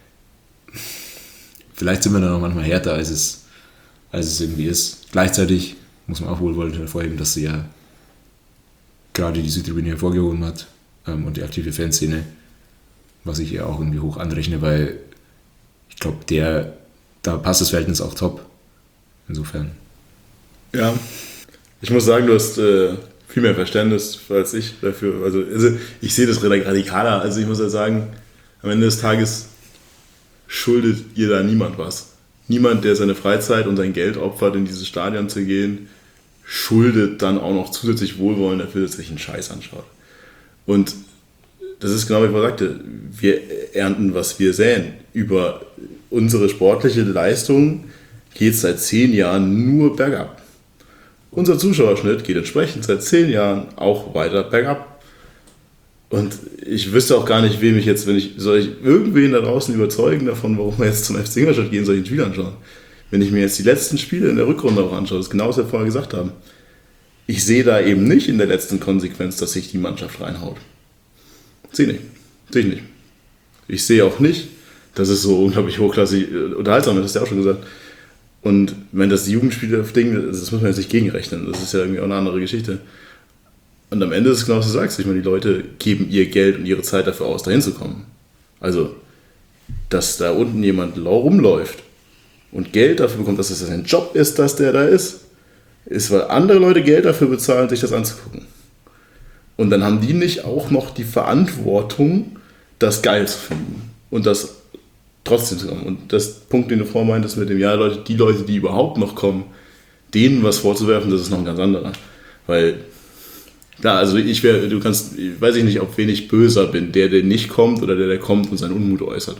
vielleicht sind wir da noch manchmal härter, als es irgendwie ist. Gleichzeitig muss man auch wohlwollend hervorheben, dass sie ja gerade die Südtribüne hervorgehoben hat und die aktive Fanszene, was ich ihr auch irgendwie hoch anrechne, weil ich glaube, da passt das Verhältnis auch top. Insofern. Ja, ich muss sagen, du hast viel mehr Verständnis als ich dafür. Also ich sehe das radikaler. Also ich muss ja sagen, am Ende des Tages schuldet ihr da niemand was. Niemand, der seine Freizeit und sein Geld opfert, in dieses Stadion zu gehen, schuldet dann auch noch zusätzlich Wohlwollen dafür, dass er sich einen Scheiß anschaut. Und das ist genau wie ich sagte, wir ernten, was wir säen. Über unsere sportliche Leistung geht es seit 10 Jahren nur bergab. Unser Zuschauerschnitt geht entsprechend seit 10 Jahren auch weiter bergab. Und ich wüsste auch gar nicht, wem ich jetzt, soll ich irgendwen da draußen überzeugen davon, warum wir jetzt zum FC Ingolstadt gehen, soll ich ein Spiel anschauen. Wenn ich mir jetzt die letzten Spiele in der Rückrunde auch anschaue, das ist genau, was wir vorher gesagt haben. Ich sehe da eben nicht in der letzten Konsequenz, dass sich die Mannschaft reinhaut. Sehe ich nicht. Ich sehe auch nicht, dass es so unglaublich hochklassig unterhaltsam ist, hast du ja auch schon gesagt. Und wenn das Jugendspieler-Ding, das muss man jetzt nicht gegenrechnen, das ist ja irgendwie auch eine andere Geschichte. Und am Ende ist es genau, was du sagst. Ich meine, die Leute geben ihr Geld und ihre Zeit dafür aus, dahin zu kommen. Also, dass da unten jemand rumläuft und Geld dafür bekommt, dass das sein Job ist, dass der da ist, weil andere Leute Geld dafür bezahlen, sich das anzugucken. Und dann haben die nicht auch noch die Verantwortung, das geil zu finden und das trotzdem zu kommen. Und das Punkt, den du vorhin meintest mit dem, ja, die Leute, die überhaupt noch kommen, denen was vorzuwerfen, das ist noch ein ganz anderer. Weil, klar, also ich weiß ich nicht, ob wen ich böser bin, der nicht kommt oder der kommt und seinen Unmut äußert.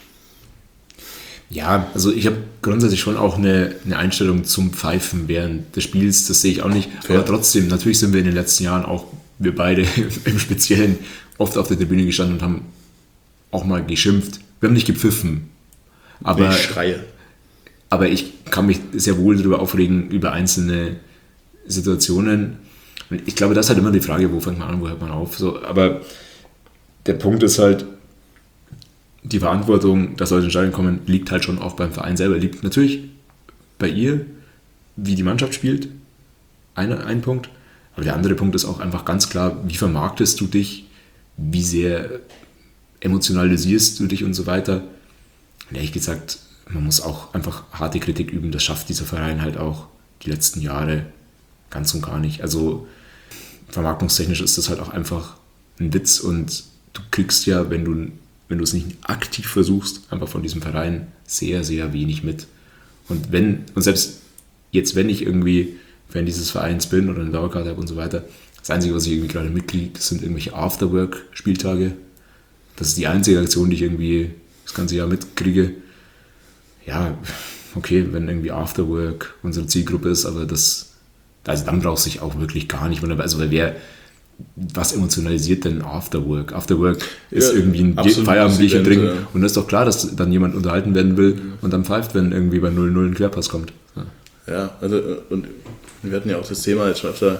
Ja, also ich habe grundsätzlich schon auch eine Einstellung zum Pfeifen während des Spiels, das sehe ich auch nicht. Fair. Aber trotzdem, natürlich sind wir in den letzten Jahren auch, wir beide im Speziellen, oft auf der Tribüne gestanden und haben auch mal geschimpft. Wir haben nicht gepfiffen. Aber ich schreie. Aber ich kann mich sehr wohl darüber aufregen, über einzelne Situationen. Und ich glaube, das ist halt immer die Frage, wo fängt man an, wo hört man auf. So, aber der Punkt ist halt, die Verantwortung, dass Leute ins Stadion kommen, liegt halt schon auch beim Verein selber. Liegt natürlich bei ihr, wie die Mannschaft spielt, ein Punkt. Aber der andere Punkt ist auch einfach ganz klar, wie vermarktest du dich, wie sehr emotionalisierst du dich und so weiter. Und ehrlich gesagt, man muss auch einfach harte Kritik üben. Das schafft dieser Verein halt auch die letzten Jahre ganz und gar nicht. Also vermarktungstechnisch ist das halt auch einfach ein Witz und du kriegst ja, wenn du es nicht aktiv versuchst, einfach von diesem Verein sehr, sehr wenig mit. Und selbst jetzt, wenn ich irgendwie Fan dieses Vereins bin oder eine Dauerkarte habe und so weiter, das Einzige, was ich irgendwie gerade mitkriege, das sind irgendwelche Afterwork-Spieltage. Das ist die einzige Aktion, die ich irgendwie das ganze Jahr mitkriege. Ja, okay, wenn irgendwie Afterwork unsere Zielgruppe ist, aber also dann brauchst du dich auch wirklich gar nicht. Also was emotionalisiert denn Afterwork? Afterwork ist irgendwie ein Feierabendbierchen trinken und es ist doch klar, dass dann jemand unterhalten werden will und dann pfeift, wenn irgendwie bei 0-0 ein Querpass kommt. Ja, also und wir hatten ja auch das Thema jetzt schon öfter,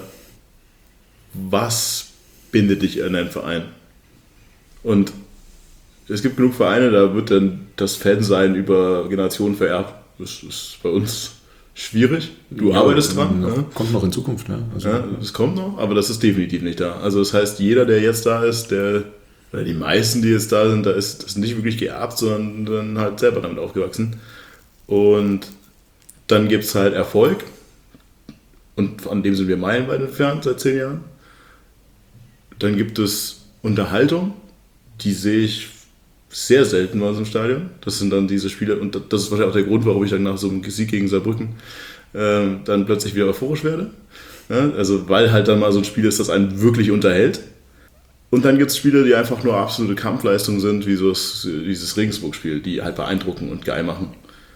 was bindet dich an einen Verein? Und es gibt genug Vereine, da wird dann das Fansein über Generationen vererbt. Das ist bei uns schwierig. Du arbeitest dran. Ne? Kommt noch in Zukunft. Ne? Also, ja, das kommt noch, aber das ist definitiv nicht da. Also das heißt, jeder, der jetzt da ist, oder die meisten, die jetzt da sind, das ist nicht wirklich geerbt, sondern dann halt selber damit aufgewachsen. Und dann gibt es halt Erfolg. Und an dem sind wir meilenweit entfernt seit 10 Jahren. Dann gibt es Unterhaltung, die sehe ich sehr selten bei uns im Stadion. Das sind dann diese Spiele, und das ist wahrscheinlich auch der Grund, warum ich dann nach so einem Sieg gegen Saarbrücken dann plötzlich wieder euphorisch werde. Ja, also weil halt dann mal so ein Spiel ist, das einen wirklich unterhält. Und dann gibt es Spiele, die einfach nur absolute Kampfleistungen sind, wie so dieses Regensburg-Spiel, die halt beeindrucken und geil machen.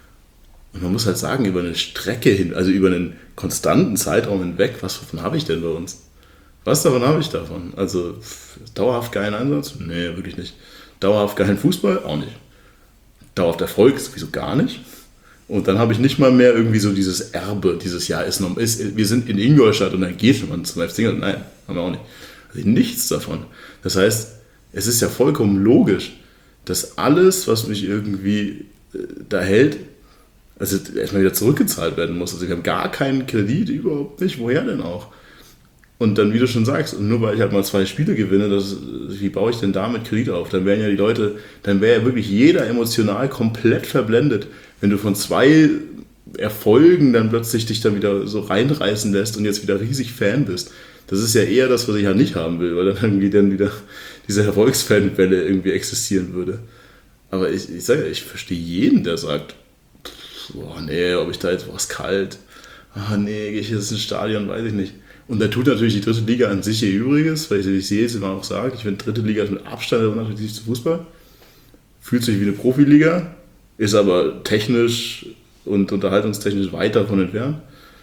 Und man muss halt sagen, über eine Strecke hin, also über einen konstanten Zeitraum hinweg, was davon habe ich denn bei uns? Was davon habe ich davon? Also dauerhaft geilen Einsatz? Nee, wirklich nicht. Dauerhaft geilen Fußball? Auch nicht. Dauerhaft Erfolg? Sowieso gar nicht. Und dann habe ich nicht mal mehr irgendwie so dieses Erbe, dieses Jahr wir sind in Ingolstadt und dann geht man zum FC. Nein, haben wir auch nicht. Also nichts davon. Das heißt, es ist ja vollkommen logisch, dass alles, was mich irgendwie da hält, also erstmal wieder zurückgezahlt werden muss. Also wir haben gar keinen Kredit, überhaupt nicht. Woher denn auch? Und dann, wie du schon sagst, und nur weil ich halt mal 2 Spiele gewinne, wie baue ich denn damit Kredit auf? Dann wären ja die Leute, dann wäre ja wirklich jeder emotional komplett verblendet, wenn du von 2 Erfolgen dann plötzlich dich dann wieder so reinreißen lässt und jetzt wieder riesig Fan bist. Das ist ja eher das, was ich halt nicht haben will, weil dann wieder diese Erfolgsfanwelle irgendwie existieren würde. Aber ich sage ja, ich verstehe jeden, der sagt, boah, nee, ob ich da jetzt was kalt, nee, gehe ich jetzt ins Stadion, weiß ich nicht. Und da tut natürlich die dritte Liga an sich ihr Übriges, weil ich sehe es immer auch sage, ich finde, dritte Liga ist mit Abstand der unattraktivste Fußball. Fühlt sich wie eine Profiliga, ist aber technisch und unterhaltungstechnisch weit davon entfernt.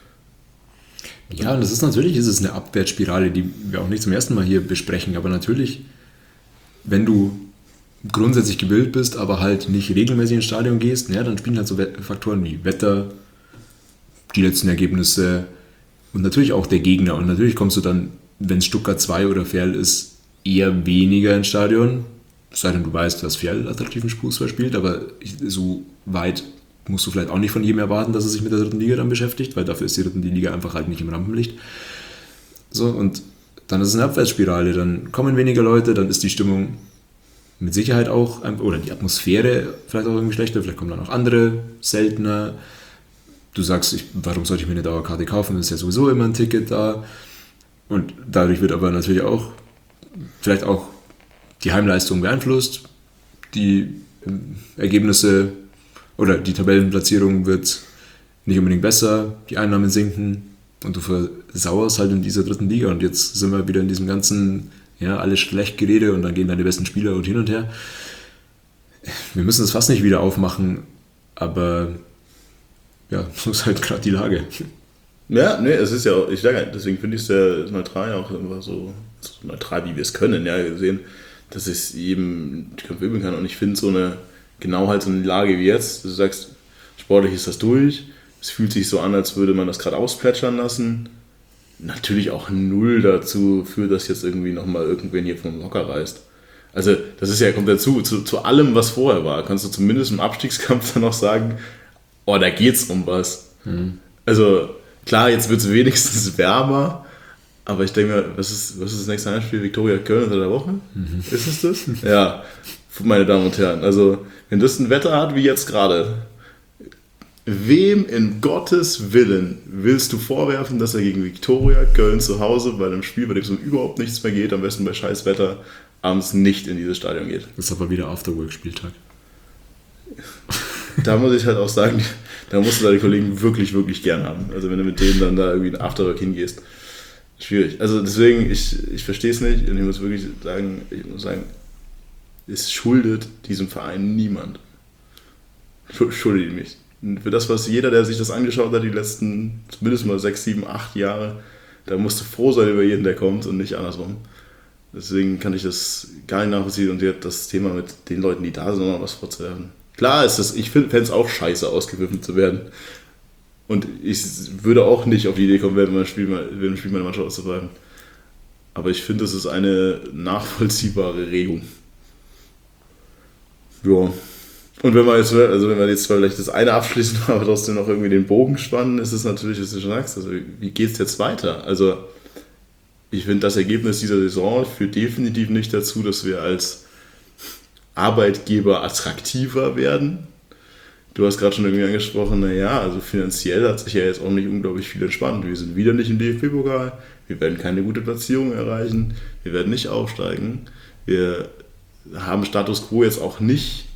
Ja, und ist es eine Abwärtsspirale, die wir auch nicht zum ersten Mal hier besprechen, aber natürlich, wenn du grundsätzlich gebildet bist, aber halt nicht regelmäßig ins Stadion gehst, ja, dann spielen halt so Faktoren wie Wetter, die letzten Ergebnisse und natürlich auch der Gegner. Und natürlich kommst du dann, wenn es Stuttgart 2 oder Ferl ist, eher weniger ins Stadion. Es sei denn, du weißt, dass Ferl attraktiven Fußball spielt, aber so weit musst du vielleicht auch nicht von jedem erwarten, dass er sich mit der dritten Liga dann beschäftigt, weil dafür ist die dritte Liga einfach halt nicht im Rampenlicht. So, und dann ist es eine Abwärtsspirale. Dann kommen weniger Leute, dann ist die Stimmung mit Sicherheit auch, oder die Atmosphäre vielleicht auch irgendwie schlechter, vielleicht kommen dann auch andere seltener. Du sagst, warum sollte ich mir eine Dauerkarte kaufen? Es ist ja sowieso immer ein Ticket da. Und dadurch wird aber natürlich auch vielleicht auch die Heimleistung beeinflusst. Die Ergebnisse oder die Tabellenplatzierung wird nicht unbedingt besser. Die Einnahmen sinken und du versauerst halt in dieser dritten Liga. Und jetzt sind wir wieder in diesem ganzen, ja, alles schlecht Gerede und dann gehen deine besten Spieler und hin und her. Wir müssen das fast nicht wieder aufmachen, aber ja, so ist halt gerade die Lage. Ja, nee, es ist ja auch, ich sage halt, deswegen finde ich es sehr neutral auch immer so neutral, wie wir es können, ja, gesehen, dass es jedem die Köpfe üben kann. Und ich finde so eine Lage wie jetzt, du sagst, sportlich ist das durch, es fühlt sich so an, als würde man das gerade ausplätschern lassen. Natürlich auch null dazu führt, dass jetzt irgendwie nochmal irgendwen hier vom Hocker reißt. Also das ist ja, kommt dazu, zu allem, was vorher war, kannst du zumindest im Abstiegskampf dann noch sagen, oh, da geht's um was. Also klar, jetzt wird es wenigstens wärmer, aber ich denke mir, was ist das nächste Heimspiel? Viktoria Köln unter der Woche? Ist es das? Ja, meine Damen und Herren, also wenn das ein Wetter hat wie jetzt gerade, wem in Gottes Willen willst du vorwerfen, dass er gegen Viktoria Köln zu Hause bei einem Spiel, bei dem es um überhaupt nichts mehr geht, am besten bei scheiß Wetter, abends nicht in dieses Stadion geht? Das ist aber wieder Afterwork-Spieltag. Da muss ich halt auch sagen, da musst du deine Kollegen wirklich, wirklich gern haben. Also wenn du mit denen dann da irgendwie in Afterwork hingehst. Schwierig. Also deswegen, ich verstehe es nicht und ich muss sagen, es schuldet diesem Verein niemand. Schuldet ihn nicht. Für das, was jeder, der sich das angeschaut hat, die letzten zumindest mal 6, 7, 8 Jahre, da musst du froh sein über jeden, der kommt und nicht andersrum. Deswegen kann ich das gar nicht nachvollziehen und das Thema mit den Leuten, die da sind, noch was vorzuwerfen. Klar ist das, ich fände es auch scheiße, ausgewürfelt zu werden. Und ich würde auch nicht auf die Idee kommen, während dem Spiel meine Mannschaft auszupfeifen. Aber ich finde, das ist eine nachvollziehbare Regung. Ja. Und wenn wir jetzt vielleicht das eine abschließen, aber trotzdem noch irgendwie den Bogen spannen, ist es natürlich, was du schon sagst, also wie geht es jetzt weiter? Also ich finde, das Ergebnis dieser Saison führt definitiv nicht dazu, dass wir als Arbeitgeber attraktiver werden. Du hast gerade schon irgendwie angesprochen, also finanziell hat sich ja jetzt auch nicht unglaublich viel entspannt. Wir sind wieder nicht im DFB-Pokal, wir werden keine gute Platzierung erreichen, wir werden nicht aufsteigen, wir haben Status Quo jetzt auch nicht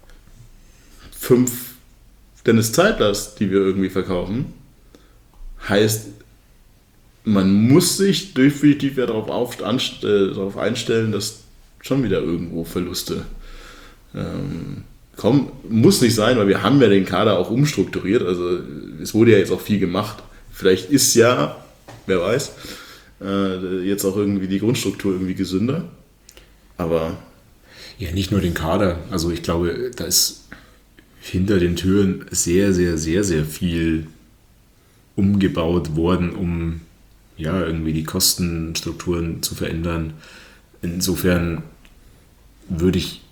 5 Dennis Zeitlers, die wir irgendwie verkaufen. Heißt, man muss sich definitiv ja darauf einstellen, dass schon wieder irgendwo Verluste kommen. Muss nicht sein, weil wir haben ja den Kader auch umstrukturiert. Also es wurde ja jetzt auch viel gemacht. Vielleicht ist ja, wer weiß, jetzt auch irgendwie die Grundstruktur irgendwie gesünder. Aber ja, nicht nur den Kader. Also ich glaube, da ist hinter den Türen sehr, sehr, sehr, sehr viel umgebaut worden, um ja irgendwie die Kostenstrukturen zu verändern. Insofern würde ich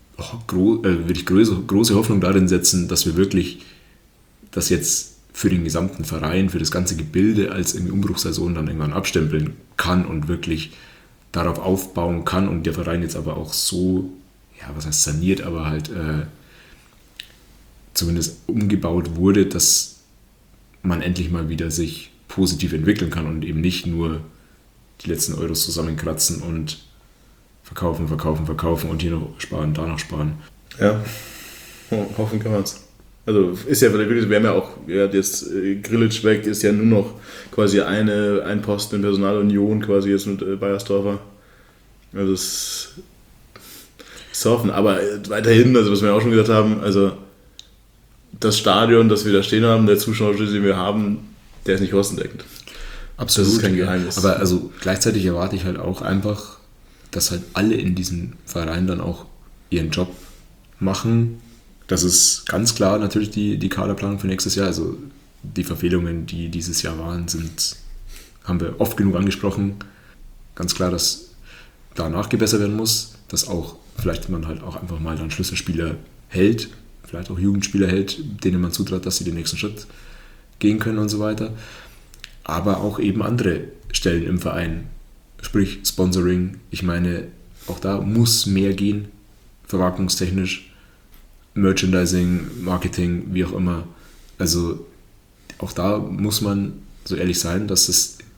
große Hoffnung darin setzen, dass wir wirklich das jetzt für den gesamten Verein, für das ganze Gebilde als irgendwie Umbruchssaison dann irgendwann abstempeln kann und wirklich darauf aufbauen kann und der Verein jetzt aber auch so, ja, was heißt saniert, aber halt zumindest umgebaut wurde, dass man endlich mal wieder sich positiv entwickeln kann und eben nicht nur die letzten Euros zusammenkratzen und verkaufen und hier noch sparen, da noch sparen. Ja, hoffen kann man es. Also ist ja wirklich, wir haben ja auch, jetzt Grillitsch weg, ist ja nur noch quasi ein Posten in Personalunion quasi jetzt mit Beiersdorfer. Also es ist zu hoffen, aber weiterhin, also was wir auch schon gesagt haben, also das Stadion, das wir da stehen haben, der Zuschauerschlüssel, den wir haben, der ist nicht kostendeckend. Absolut. Das ist kein Geheimnis. Aber also gleichzeitig erwarte ich halt auch einfach, dass halt alle in diesem Verein dann auch ihren Job machen. Das ist ganz klar natürlich die Kaderplanung für nächstes Jahr. Also die Verfehlungen, die dieses Jahr waren, haben wir oft genug angesprochen. Ganz klar, dass da nachgebessert werden muss, dass auch vielleicht man halt auch einfach mal dann Schlüsselspieler hält, vielleicht auch Jugendspieler hält, denen man zutraut, dass sie den nächsten Schritt gehen können und so weiter. Aber auch eben andere Stellen im Verein, sprich Sponsoring. Ich meine, auch da muss mehr gehen, vermarktungstechnisch, Merchandising, Marketing, wie auch immer. Also auch da muss man so ehrlich sein, dass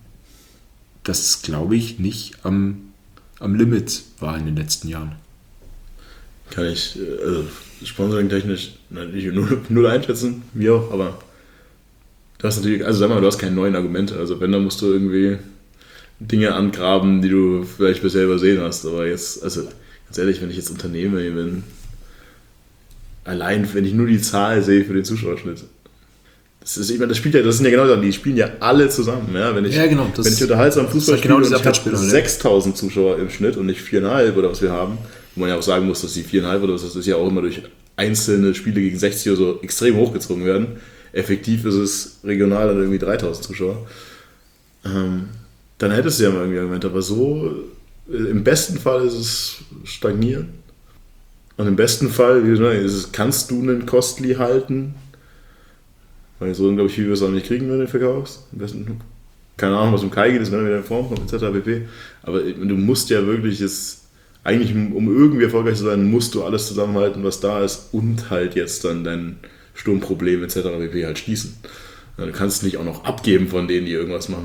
es glaube ich, nicht am Limit war in den letzten Jahren. Kann ich, also Sponsoring-technisch natürlich null einschätzen, wie auch, aber du hast natürlich, also sag mal, du hast keine neuen Argumente. Also wenn, dann musst du irgendwie Dinge angraben, die du vielleicht bisher übersehen hast. Aber jetzt, also ganz ehrlich, wenn ich jetzt Unternehmer bin, allein wenn ich nur die Zahl sehe für den Zuschauerschnitt, das sind ja genau das, die spielen ja alle zusammen. Ja? Wenn ich unterhaltsam Fußball spiele und ich habe 6.000 Zuschauer im Schnitt und nicht 4.500 oder was wir haben, wo man ja auch sagen muss, dass die 4.500 oder was, das ist ja auch immer durch einzelne Spiele gegen 60 oder so extrem hochgezogen werden. Effektiv ist es regional dann irgendwie 3.000 Zuschauer. Dann hättest du ja mal irgendwie Argumente, aber so im besten Fall ist es stagnieren. Und im besten Fall, kannst du einen Costly halten. Weil so, glaube ich, viel wir es auch nicht kriegen, wenn du den verkaufst. Am besten, keine Ahnung, was um Kai geht, ist, wenn er wieder in Form kommt, etc. pp. Aber du musst ja wirklich eigentlich, um irgendwie erfolgreich zu sein, musst du alles zusammenhalten, was da ist und halt jetzt dann dein Sturmproblem etc. pp. Halt schließen. Du kannst nicht auch noch abgeben von denen, die irgendwas machen.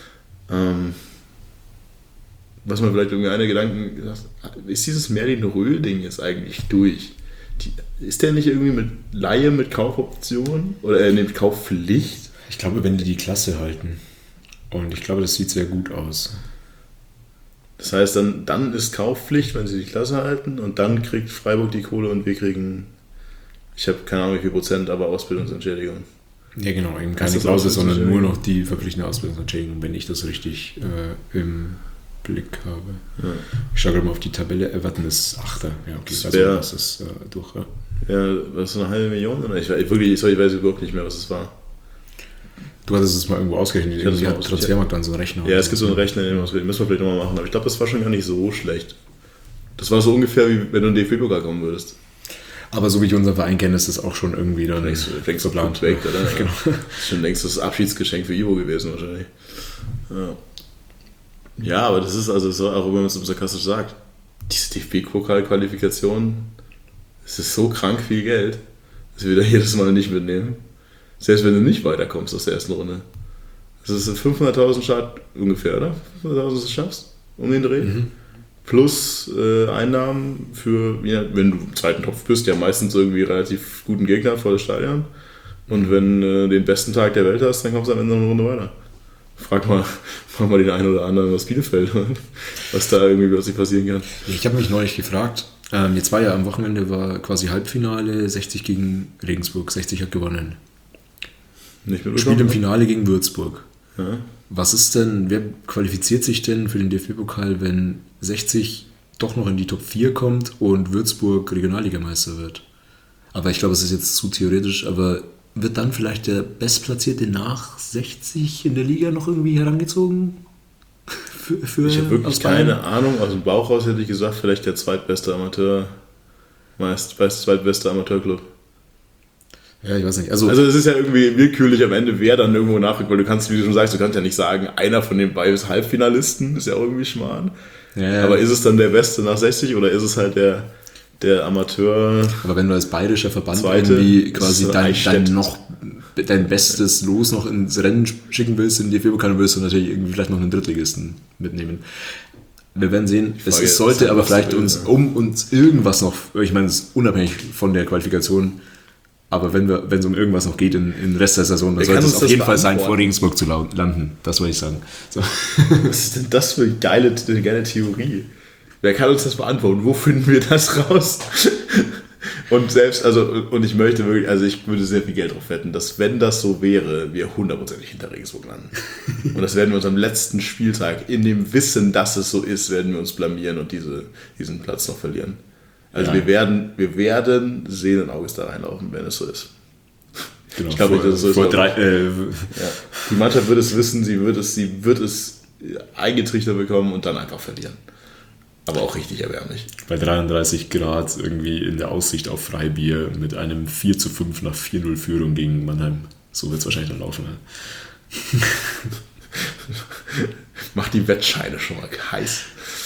Was man vielleicht irgendwie Gedanken gesagt hat, ist dieses Merlin-Röhl-Ding jetzt eigentlich durch? Ist der nicht irgendwie mit Laie mit Kaufoption oder er nimmt Kaufpflicht? Ich glaube, wenn die Klasse halten. Und ich glaube, das sieht sehr gut aus. Das heißt, dann ist Kaufpflicht, wenn sie die Klasse halten und dann kriegt Freiburg die Kohle und wir kriegen, ich habe keine Ahnung wie viel Prozent, aber Ausbildungsentschädigung. Ja genau, eben keine Klausel, sondern nur noch die verpflichtende Ausbildungsentschädigung, wenn ich das richtig im Blick habe. Ja. Ich schaue gerade mal auf die Tabelle, Everton ist Achter. Ja, okay, das ist durch. Ja. Ja, was ist 1,5 Million? Ich weiß überhaupt nicht mehr, was es war. Du hattest es mal irgendwo ausgerechnet, irgendwie hat Transfermarkt dann so einen Rechner. Ja, es gibt so einen Rechner, den müssen wir vielleicht nochmal machen, aber ich glaube, das war schon gar nicht so schlecht. Das war so ungefähr, wie wenn du in den DFB-Pokal kommen würdest. Aber so wie ich unseren Verein kenne, ist das auch schon irgendwie dann längst geplant. Weg, oder? Ja. Genau. Das ist schon längst das Abschiedsgeschenk für Ivo gewesen wahrscheinlich. Ja, aber das ist also so, auch wenn man es so sarkastisch sagt, diese DFB-Pokal-Qualifikation, es ist so krank viel Geld, dass wir da jedes Mal nicht mitnehmen. Selbst wenn du nicht weiterkommst aus der ersten Runde. Das ist 500.000 Start ungefähr, oder? 500.000, dass du es schaffst, um den Dreh. Mhm. Plus Einnahmen für, ja, wenn du im zweiten Topf bist, ja meistens irgendwie relativ guten Gegner, volles Stadion. Und wenn du den besten Tag der Welt hast, dann kommst du am Ende noch eine Runde weiter. Frag mal den einen oder anderen aus Bielefeld, was da irgendwie plötzlich passieren kann. Ich habe mich neulich gefragt, jetzt war ja am Wochenende war quasi Halbfinale, 60 gegen Regensburg, 60 hat gewonnen. Spielt im Finale gegen Würzburg. Ja. Was ist denn, wer qualifiziert sich denn für den DFB-Pokal, wenn 60 doch noch in die Top 4 kommt und Würzburg Regionalligameister wird? Aber ich glaube, es ist jetzt zu theoretisch, aber wird dann vielleicht der Bestplatzierte nach 60 in der Liga noch irgendwie herangezogen? Ich habe wirklich keine Ahnung, aus dem Bauch raus hätte ich gesagt, vielleicht der zweitbeste Amateurclub. Ja, ich weiß nicht. Also es ist ja irgendwie willkürlich am Ende, wer dann irgendwo nachrückt, weil du kannst, wie du schon sagst, du kannst ja nicht sagen, einer von den beiden Halbfinalisten, ist ja auch irgendwie Schmarrn. Ja. Aber ist es dann der Beste nach 60 oder ist es halt der Amateur? Aber wenn du als bayerischer Verband irgendwie quasi dein bestes Los noch ins Rennen schicken willst in die DFB-Pokal, dann willst du natürlich irgendwie vielleicht noch einen Drittligisten mitnehmen. Wir werden sehen, es sollte aber vielleicht uns irgendwas noch, ich meine, es ist unabhängig von der Qualifikation, aber wenn es um irgendwas noch geht im Rest der Saison, dann sollte es auf jeden Fall sein, vor Regensburg zu landen. Das wollte ich sagen. So. Was ist denn das für eine geile Theorie? Wer kann uns das beantworten? Wo finden wir das raus? Und ich möchte wirklich, also ich würde sehr viel Geld drauf wetten, dass wenn das so wäre, wir 100% hinter Regensburg landen. Und das werden wir uns am letzten Spieltag, in dem Wissen, dass es so ist, werden wir uns blamieren und diesen Platz noch verlieren. Also ja. wir werden sehenden Auges da reinlaufen, wenn es so ist. Genau, ich glaube nicht, dass es so ist. Die Mannschaft wird es wissen, sie wird es eingetrichtert bekommen und dann einfach verlieren. Aber auch richtig erbärmlich. Bei 33 Grad irgendwie in der Aussicht auf Freibier mit einem 4:5 nach 4:0 Führung gegen Mannheim. So wird es wahrscheinlich dann laufen. Ja. Macht die Wettscheine schon mal heiß.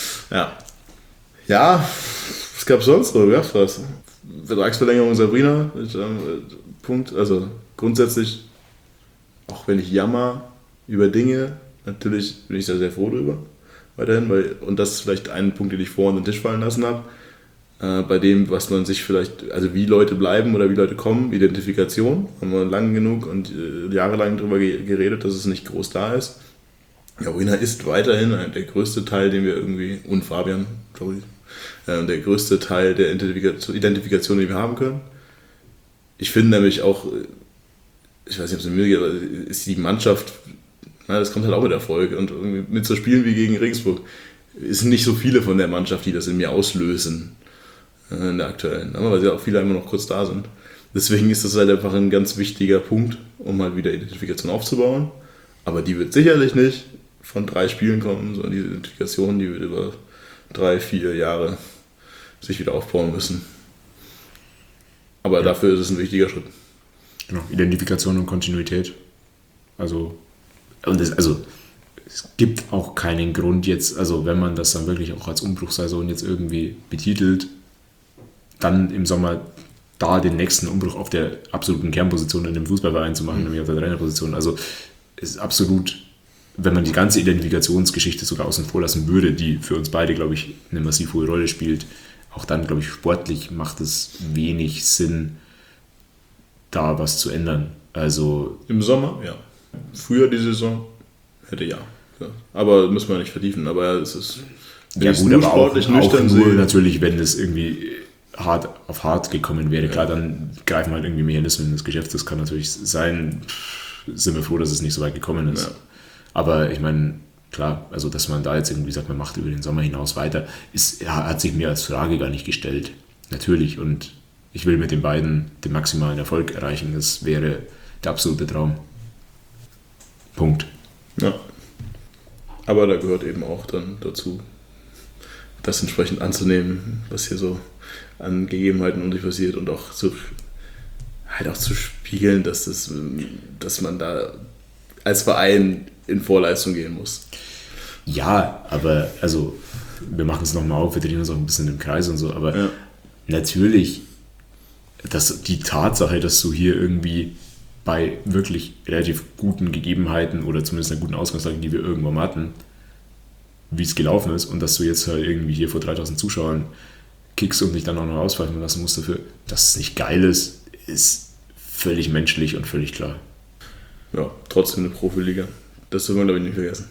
Ja, was gab es sonst noch? Ja, was? Vertragsverlängerung Sabrina. Punkt. Also grundsätzlich, auch wenn ich jammer über Dinge, natürlich bin ich da sehr froh drüber. Weiterhin, und das ist vielleicht ein Punkt, den ich vorhin den Tisch fallen lassen habe, bei dem, was man sich vielleicht, also wie Leute bleiben oder wie Leute kommen, Identifikation, haben wir lang genug und jahrelang darüber geredet, dass es nicht groß da ist. Sabrina ist weiterhin der größte Teil, den wir irgendwie, und Fabian, sorry, der größte Teil der Identifikation, die wir haben können. Ich finde nämlich auch, ich weiß nicht, ob es mir geht, aber ist die Mannschaft, das kommt halt auch mit Erfolg und mit so Spielen wie gegen Regensburg es sind nicht so viele von der Mannschaft, die das in mir auslösen in der aktuellen, weil sie auch viele immer noch kurz da sind. Deswegen ist das halt einfach ein ganz wichtiger Punkt, um halt wieder Identifikation aufzubauen, aber die wird sicherlich nicht von 3 Spielen kommen, sondern diese Identifikation, die wird über 3-4 Jahre sich wieder aufbauen müssen. Aber dafür ist es ein wichtiger Schritt. Genau, Identifikation und Kontinuität. Also es gibt auch keinen Grund jetzt, also wenn man das dann wirklich auch als Umbruchssaison jetzt irgendwie betitelt, dann im Sommer da den nächsten Umbruch auf der absoluten Kernposition in dem Fußballverein zu machen, nämlich auf der Trainerposition. Also es ist absolut, wenn man die ganze Identifikationsgeschichte sogar außen vor lassen würde, die für uns beide, glaube ich, eine massiv hohe Rolle spielt, auch dann, glaube ich, sportlich macht es wenig Sinn, da was zu ändern. Also im Sommer, ja. Früher die Saison hätte ja. Aber müssen wir nicht vertiefen. Aber es ist ja gut, aber auch nur natürlich, wenn es irgendwie hart auf hart gekommen wäre. Klar, dann greifen halt irgendwie Mechanismen des Geschäfts. Das kann natürlich sein. Sind wir froh, dass es nicht so weit gekommen ist. Ja. Aber ich meine, klar, also dass man da jetzt irgendwie sagt, man macht über den Sommer hinaus weiter, hat sich mir als Frage gar nicht gestellt. Natürlich. Und ich will mit den beiden den maximalen Erfolg erreichen. Das wäre der absolute Traum. Punkt. Ja. Aber da gehört eben auch dann dazu, das entsprechend anzunehmen, was hier so an Gegebenheiten um dich passiert und auch zu spiegeln, dass man da als Verein in Vorleistung gehen muss. Ja, aber also wir machen es nochmal auf, wir drehen uns auch ein bisschen im Kreis und so, aber natürlich, die Tatsache, dass du hier irgendwie bei wirklich relativ guten Gegebenheiten oder zumindest einer guten Ausgangslage, die wir irgendwann hatten, wie es gelaufen ist und dass du jetzt halt irgendwie hier vor 3000 Zuschauern kickst und dich dann auch noch auspfeifen lassen musst dafür, dass es nicht geil ist völlig menschlich und völlig klar. Ja, trotzdem eine Profiliga. Das dürfen wir, glaube ich, nicht vergessen.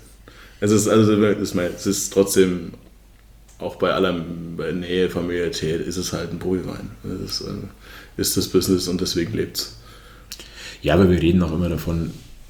Es ist trotzdem, auch bei Nähe, Familiarität, ist es halt ein Profiverein. Das ist das Business und deswegen lebt es. Ja, aber wir reden auch immer davon,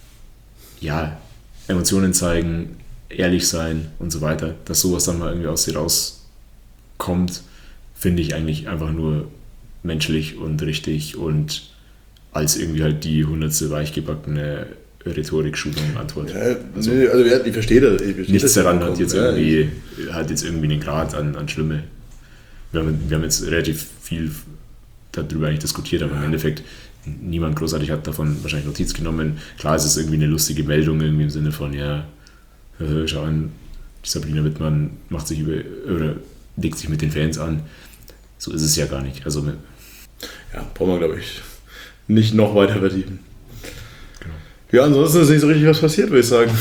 ja, Emotionen zeigen, ehrlich sein und so weiter, dass sowas dann mal irgendwie aus dir rauskommt, finde ich eigentlich einfach nur menschlich und richtig und als irgendwie halt die 100. weichgebackene Rhetorik-Schulung Antwort. Ja, also, ich verstehe das. Nichts daran hat jetzt irgendwie einen Grad an Schlimme. Wir haben jetzt relativ viel darüber eigentlich diskutiert, aber im Endeffekt niemand großartig hat davon wahrscheinlich Notiz genommen. Klar, es ist irgendwie eine lustige Meldung irgendwie im Sinne von, ja, schau an, die Sabrina Wittmann legt sich mit den Fans an. So ist es ja gar nicht. Also, ja, brauchen wir, glaube ich, nicht noch weiter vertiefen. Genau. Ja, ansonsten ist nicht so richtig was passiert, würde ich sagen.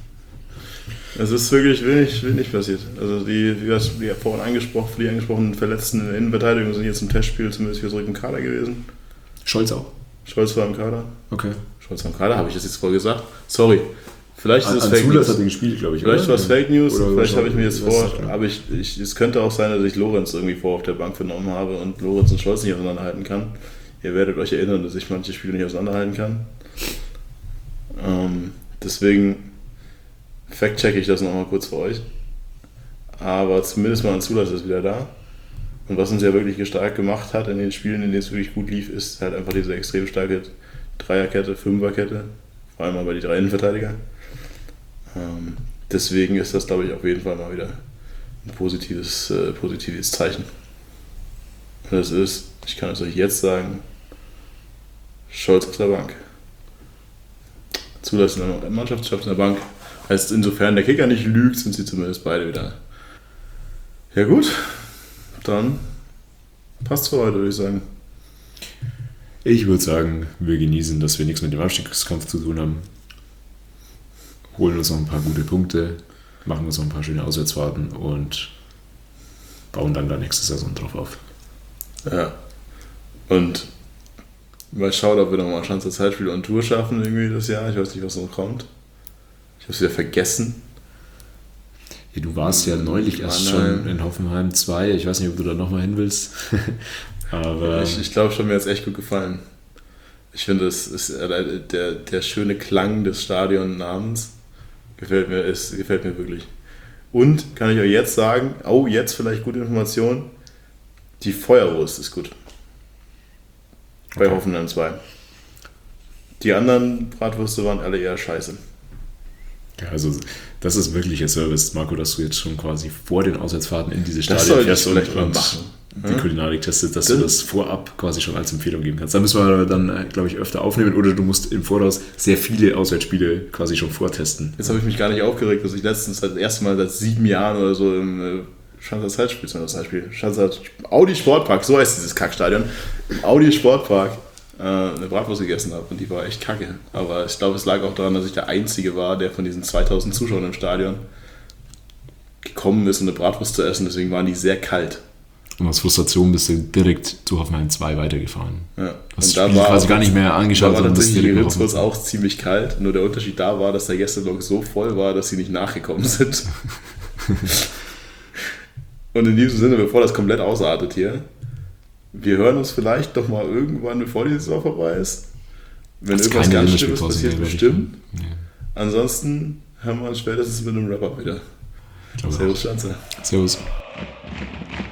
Es ist wirklich wenig passiert. Also die vorhin angesprochenen Verletzten in der Innenverteidigung sind jetzt im Testspiel zumindest wieder zurück im Kader gewesen. Scholz auch? Scholz war im Kader. Okay. Scholz war im Kader, habe ich das jetzt voll gesagt? Sorry. Vielleicht ist es Fake News. Hat gespielt, glaube ich. Vielleicht war es Fake News, oder vielleicht habe ich mir jetzt vor. Aber es könnte auch sein, dass ich Lorenz irgendwie auf der Bank vernommen habe und Lorenz und Scholz nicht auseinanderhalten kann. Ihr werdet euch erinnern, dass ich manche Spiele nicht auseinanderhalten kann. Deswegen fact-checke ich das nochmal kurz für euch. Aber zumindest mal ein Zulass ist wieder da. Und was uns ja wirklich stark gemacht hat in den Spielen, in denen es wirklich gut lief, ist halt einfach diese extrem starke Dreierkette, Fünferkette. Vor allem aber die 3 Innenverteidiger. Deswegen ist das, glaube ich, auf jeden Fall mal wieder ein positives Zeichen. Und das ist, ich kann es euch jetzt sagen, Scholz auf der Bank. Zulassen der Mannschaftschef auf der Bank. Heißt, insofern der Kicker nicht lügt, sind sie zumindest beide wieder. Ja gut, dann passt für heute, würde ich sagen. Ich würde sagen, wir genießen, dass wir nichts mit dem Abstiegskampf zu tun haben. Holen uns noch ein paar gute Punkte, machen uns noch ein paar schöne Auswärtsfahrten und bauen dann da nächste Saison drauf auf. Ja. Und mal schauen, ob wir nochmal Schanzer Zeitspiel und Tour schaffen irgendwie das Jahr. Ich weiß nicht, was noch kommt. Ich habe es wieder vergessen. Ja, du warst ja neulich erst schon in Hoffenheim 2. Ich weiß nicht, ob du da nochmal hin willst. Aber ich glaube schon, mir hat es echt gut gefallen. Ich finde, es ist der schöne Klang des Stadionnamens gefällt mir wirklich. Und kann ich euch jetzt sagen, jetzt vielleicht gute Information, die Feuerwurst ist gut. Bei Hoffenheim 2. Die anderen Bratwürste waren alle eher scheiße. Ja, also das ist wirklich ein Service, Marco, dass du jetzt schon quasi vor den Auswärtsfahrten in diese Das Stadien sollte ich fährst vielleicht mal und machen. die Kulinarik testest, dass du das vorab quasi schon als Empfehlung geben kannst. Da müssen wir dann, glaube ich, öfter aufnehmen oder du musst im Voraus sehr viele Auswärtsspiele quasi schon vortesten. Jetzt habe ich mich gar nicht aufgeregt, dass ich letztens das erste Mal seit 7 Jahren oder so im Schanzer Zeitspiel, Schanzer Audi Sportpark, so heißt dieses Kackstadion, im Audi Sportpark eine Bratwurst gegessen habe und die war echt kacke. Aber ich glaube, es lag auch daran, dass ich der Einzige war, der von diesen 2000 Zuschauern im Stadion gekommen ist, um eine Bratwurst zu essen. Deswegen waren die sehr kalt. Und aus Frustration bist du direkt zu Hoffenheim 2 weitergefahren. Ja. Hast das Spiel quasi gar nicht mehr angeschaut, da war sondern bist tatsächlich die direkt nach Ritzwurst Hoffenheim. auch ziemlich kalt. Nur der Unterschied da war, dass der Gästeblock so voll war, dass sie nicht nachgekommen sind. Und in diesem Sinne, bevor das komplett ausartet hier, wir hören uns vielleicht doch mal irgendwann, bevor die Saison vorbei ist. Wenn Hat's irgendwas keine ganz Schlimmes Länderspielpause passiert, mehr, bestimmt. Nee. Ansonsten hören wir uns spätestens mit einem Rapper wieder. Ich glaube Servus, auch. Schanze. Servus.